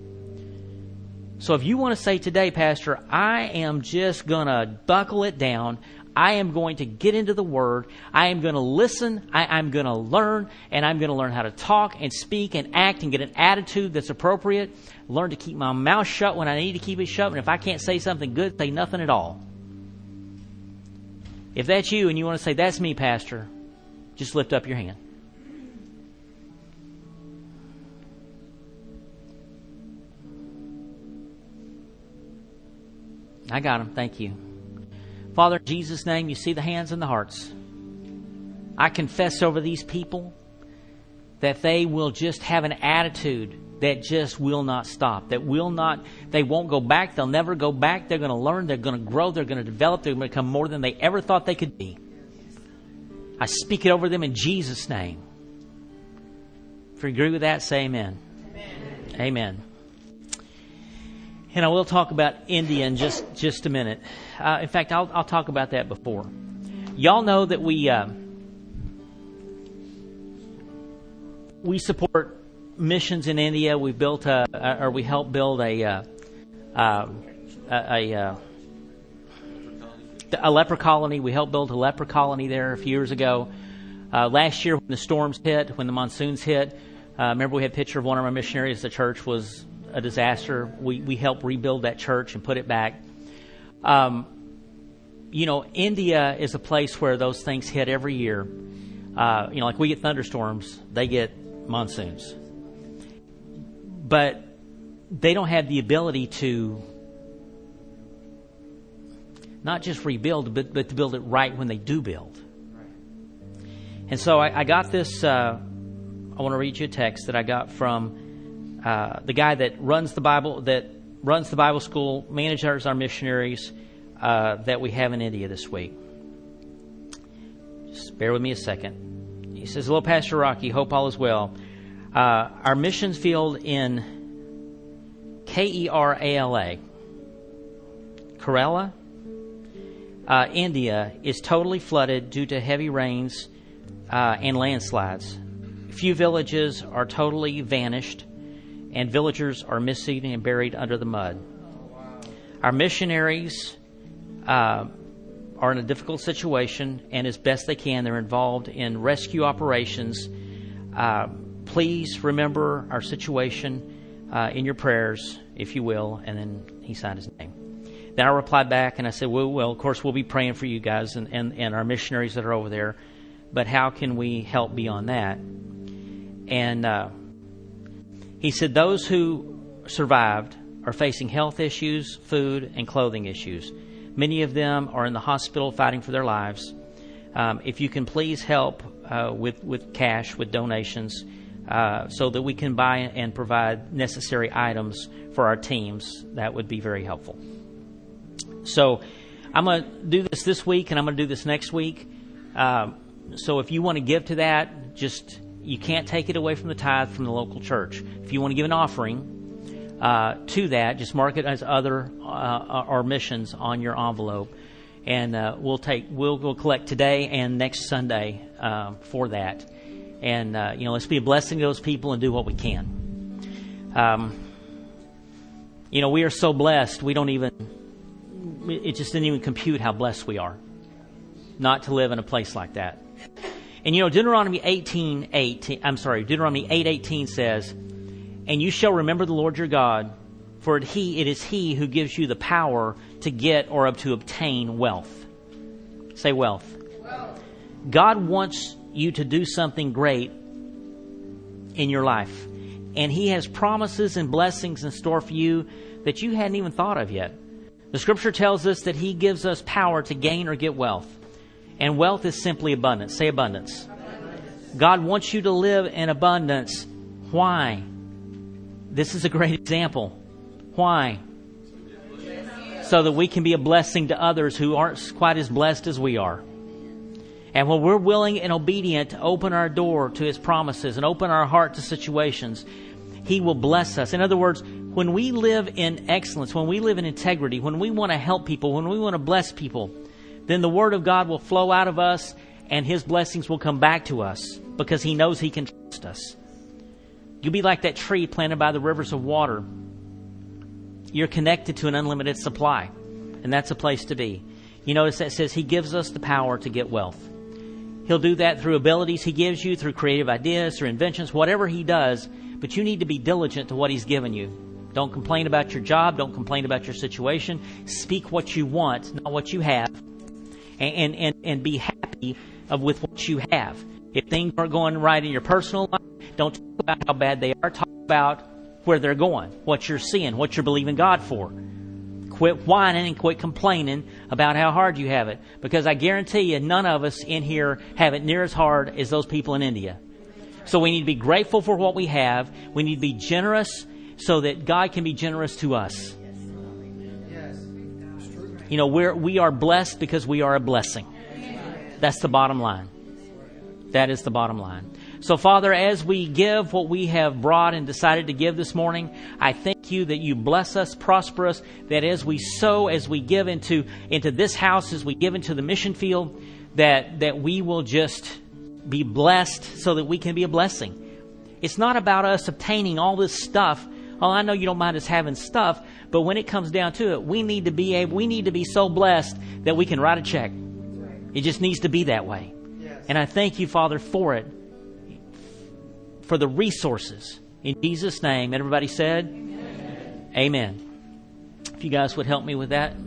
So if you want to say today, Pastor, I am just going to buckle it down. I am going to get into the Word. I am going to listen. I'm going to learn. And I'm going to learn how to talk and speak and act and get an attitude that's appropriate. Learn to keep my mouth shut when I need to keep it shut. And if I can't say something good, say nothing at all. If that's you and you want to say, that's me, Pastor, just lift up your hand. I got him. Thank you. Father, in Jesus' name, you see the hands and the hearts. I confess over these people that they will just have an attitude that just will not stop, they won't go back, they'll never go back, they're going to learn, they're going to grow, they're going to develop, they're going to become more than they ever thought they could be. I speak it over them in Jesus' name. If you agree with that, say amen. Amen. Amen. And I will talk about India in just a minute. In fact, I'll talk about that before. Y'all know that we support missions in India. We built we helped build a leper colony. We helped build a leper colony there a few years ago. Last year, when the storms hit, when the monsoons hit, remember we had a picture of one of our missionaries. The church was a disaster. We helped rebuild that church and put it back. India is a place where those things hit every year. Like we get thunderstorms, they get monsoons. But they don't have the ability to not just rebuild, but to build it right when they do build. And so I got this, I want to read you a text that I got from the guy that runs the Bible school, manages our missionaries that we have in India this week. Just bear with me a second. He says, hello, Pastor Rocky. Hope all is well. Our missions field in Kerala, India, is totally flooded due to heavy rains and landslides. Few villages are totally vanished, and villagers are missing and buried under the mud. Our missionaries are in a difficult situation, and as best they can, they're involved in rescue operations. Please remember our situation in your prayers, if you will. And then he signed his name. Then I replied back and I said, well, of course, we'll be praying for you guys and our missionaries that are over there. But how can we help beyond that? And he said those who survived are facing health issues, food, and clothing issues. Many of them are in the hospital fighting for their lives. If you can please help with cash, with donations, so that we can buy and provide necessary items for our teams, that would be very helpful. So I'm going to do this week, and I'm going to do this next week. So if you want to give to that, you can't take it away from the tithe from the local church. If you want to give an offering to that, just mark it as other or missions on your envelope, and we'll collect today and next Sunday for that. And let's be a blessing to those people and do what we can. We are so blessed. It just didn't even compute how blessed we are not to live in a place like that. And Deuteronomy 8:18 says, "And you shall remember the Lord your God, for it is He who gives you the power to get or to obtain wealth." Say wealth. God wants you to do something great in your life. And He has promises and blessings in store for you that you hadn't even thought of yet. The Scripture tells us that He gives us power to gain or get wealth. And wealth is simply abundance. Say abundance. God wants you to live in abundance. Why? This is a great example. Why? So that we can be a blessing to others who aren't quite as blessed as we are. And when we're willing and obedient to open our door to His promises and open our heart to situations, He will bless us. In other words, when we live in excellence, when we live in integrity, when we want to help people, when we want to bless people, then the Word of God will flow out of us and His blessings will come back to us because He knows He can trust us. You'll be like that tree planted by the rivers of water. You're connected to an unlimited supply, and that's a place to be. You notice that says He gives us the power to get wealth. He'll do that through abilities He gives you, through creative ideas, through inventions, whatever He does, but you need to be diligent to what He's given you. Don't complain about your job. Don't complain about your situation. Speak what you want, not what you have, and be happy with what you have. If things aren't going right in your personal life, don't talk about how bad they are. Talk about where they're going, what you're seeing, what you're believing God for. Quit whining and quit complaining about how hard you have it. Because I guarantee you, none of us in here have it near as hard as those people in India. So we need to be grateful for what we have. We need to be generous so that God can be generous to us. You know, we are blessed because we are a blessing. That's the bottom line. That is the bottom line. So, Father, as we give what we have brought and decided to give this morning, I thank You that You bless us, prosper us, that as we sow, as we give into this house, as we give into the mission field, that we will just be blessed so that we can be a blessing. It's not about us obtaining all this stuff. Oh, I know you don't mind us having stuff, but when it comes down to it, we need to be so blessed that we can write a check. It just needs to be that way. And I thank You, Father, for it. For the resources. In Jesus' name. Everybody said? Amen. Amen. If you guys would help me with that.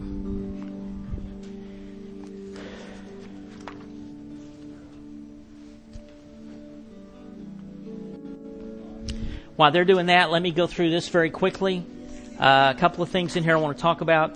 While they're doing that, let me go through this very quickly. A couple of things in here I want to talk about.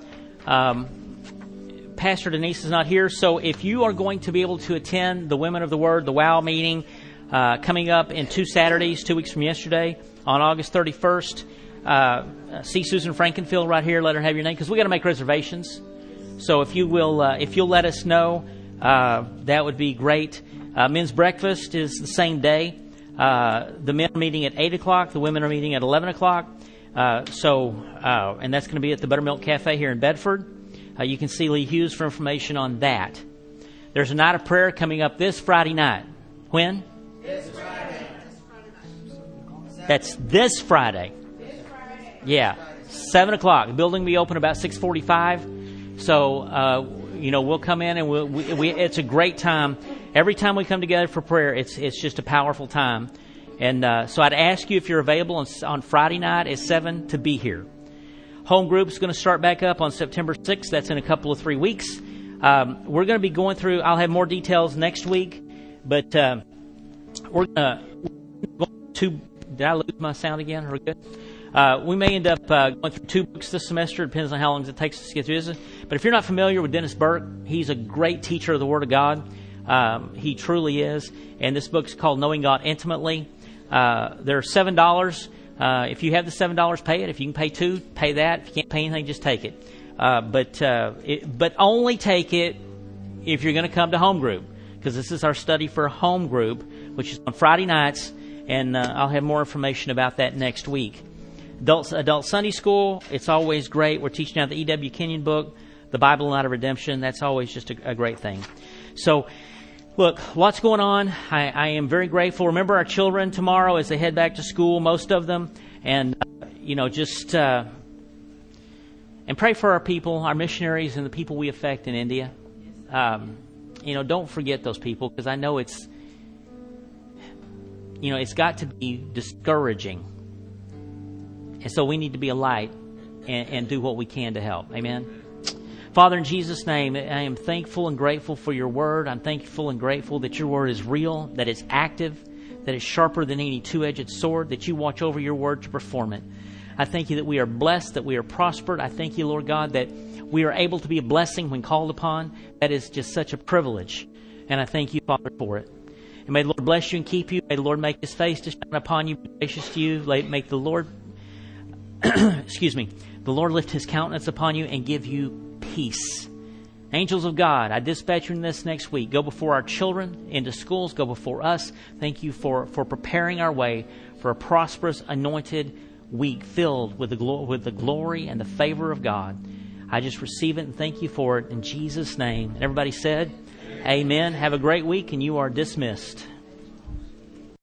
Pastor Denise is not here, so if you are going to be able to attend the Women of the Word, the WOW meeting, coming up in 2 Saturdays, 2 weeks from yesterday, on August 31st. See Susan Frankenfield right here. Let her have your name, because we got to make reservations. So if you will, if you'll let us know, that would be great. Men's breakfast is the same day. The men are meeting at 8 o'clock. The women are meeting at 11 o'clock. And that's going to be at the Buttermilk Cafe here in Bedford. You can see Lee Hughes for information on that. There's a night of prayer coming up this Friday night. When? This Friday. That's this Friday. Yeah, 7 o'clock. The building will be open about 6:45. So, we'll come in and it's a great time. Every time we come together for prayer, it's just a powerful time. And so I'd ask you, if you're available on Friday night at 7, to be here. Home group is going to start back up on September 6th. That's in a couple of 3 weeks. We're going to be going through, I'll have more details next week, but we're going to, did I lose my sound again? Are we good? We may end up going through 2 books this semester. It depends on how long it takes us to get through this. But if you're not familiar with Dennis Burke, he's a great teacher of the Word of God. He truly is. And this book's called Knowing God Intimately. They're $7. If you have the $7, pay it. If you can pay $2, pay that. If you can't pay anything, just take it. But only take it if you're going to come to home group, because this is our study for home group, which is on Friday nights, and I'll have more information about that next week. Adult Sunday School, it's always great. We're teaching out the E.W. Kenyon book, The Bible Light of Redemption. That's always just a great thing. So, look, lots going on. I am very grateful. Remember our children tomorrow as they head back to school, most of them. And, and pray for our people, our missionaries, and the people we affect in India. Don't forget those people, because I know it's got to be discouraging. And so we need to be a light and do what we can to help. Amen. Father, in Jesus' name, I am thankful and grateful for your word. I'm thankful and grateful that your word is real, that it's active, that it's sharper than any two-edged sword, that you watch over your word to perform it. I thank you that we are blessed, that we are prospered. I thank you, Lord God, that we are able to be a blessing when called upon. That is just such a privilege. And I thank you, Father, for it. And may the Lord bless you and keep you. May the Lord make his face to shine upon you, be gracious to you. Make the Lord, the Lord lift his countenance upon you and give you peace. Angels of God, I dispatch you in this next week. Go before our children into schools. Go before us. Thank you for preparing our way for a prosperous, anointed week filled with the glory and the favor of God. I just receive it and thank you for it in Jesus' name. And everybody said, Amen. Have a great week, and you are dismissed.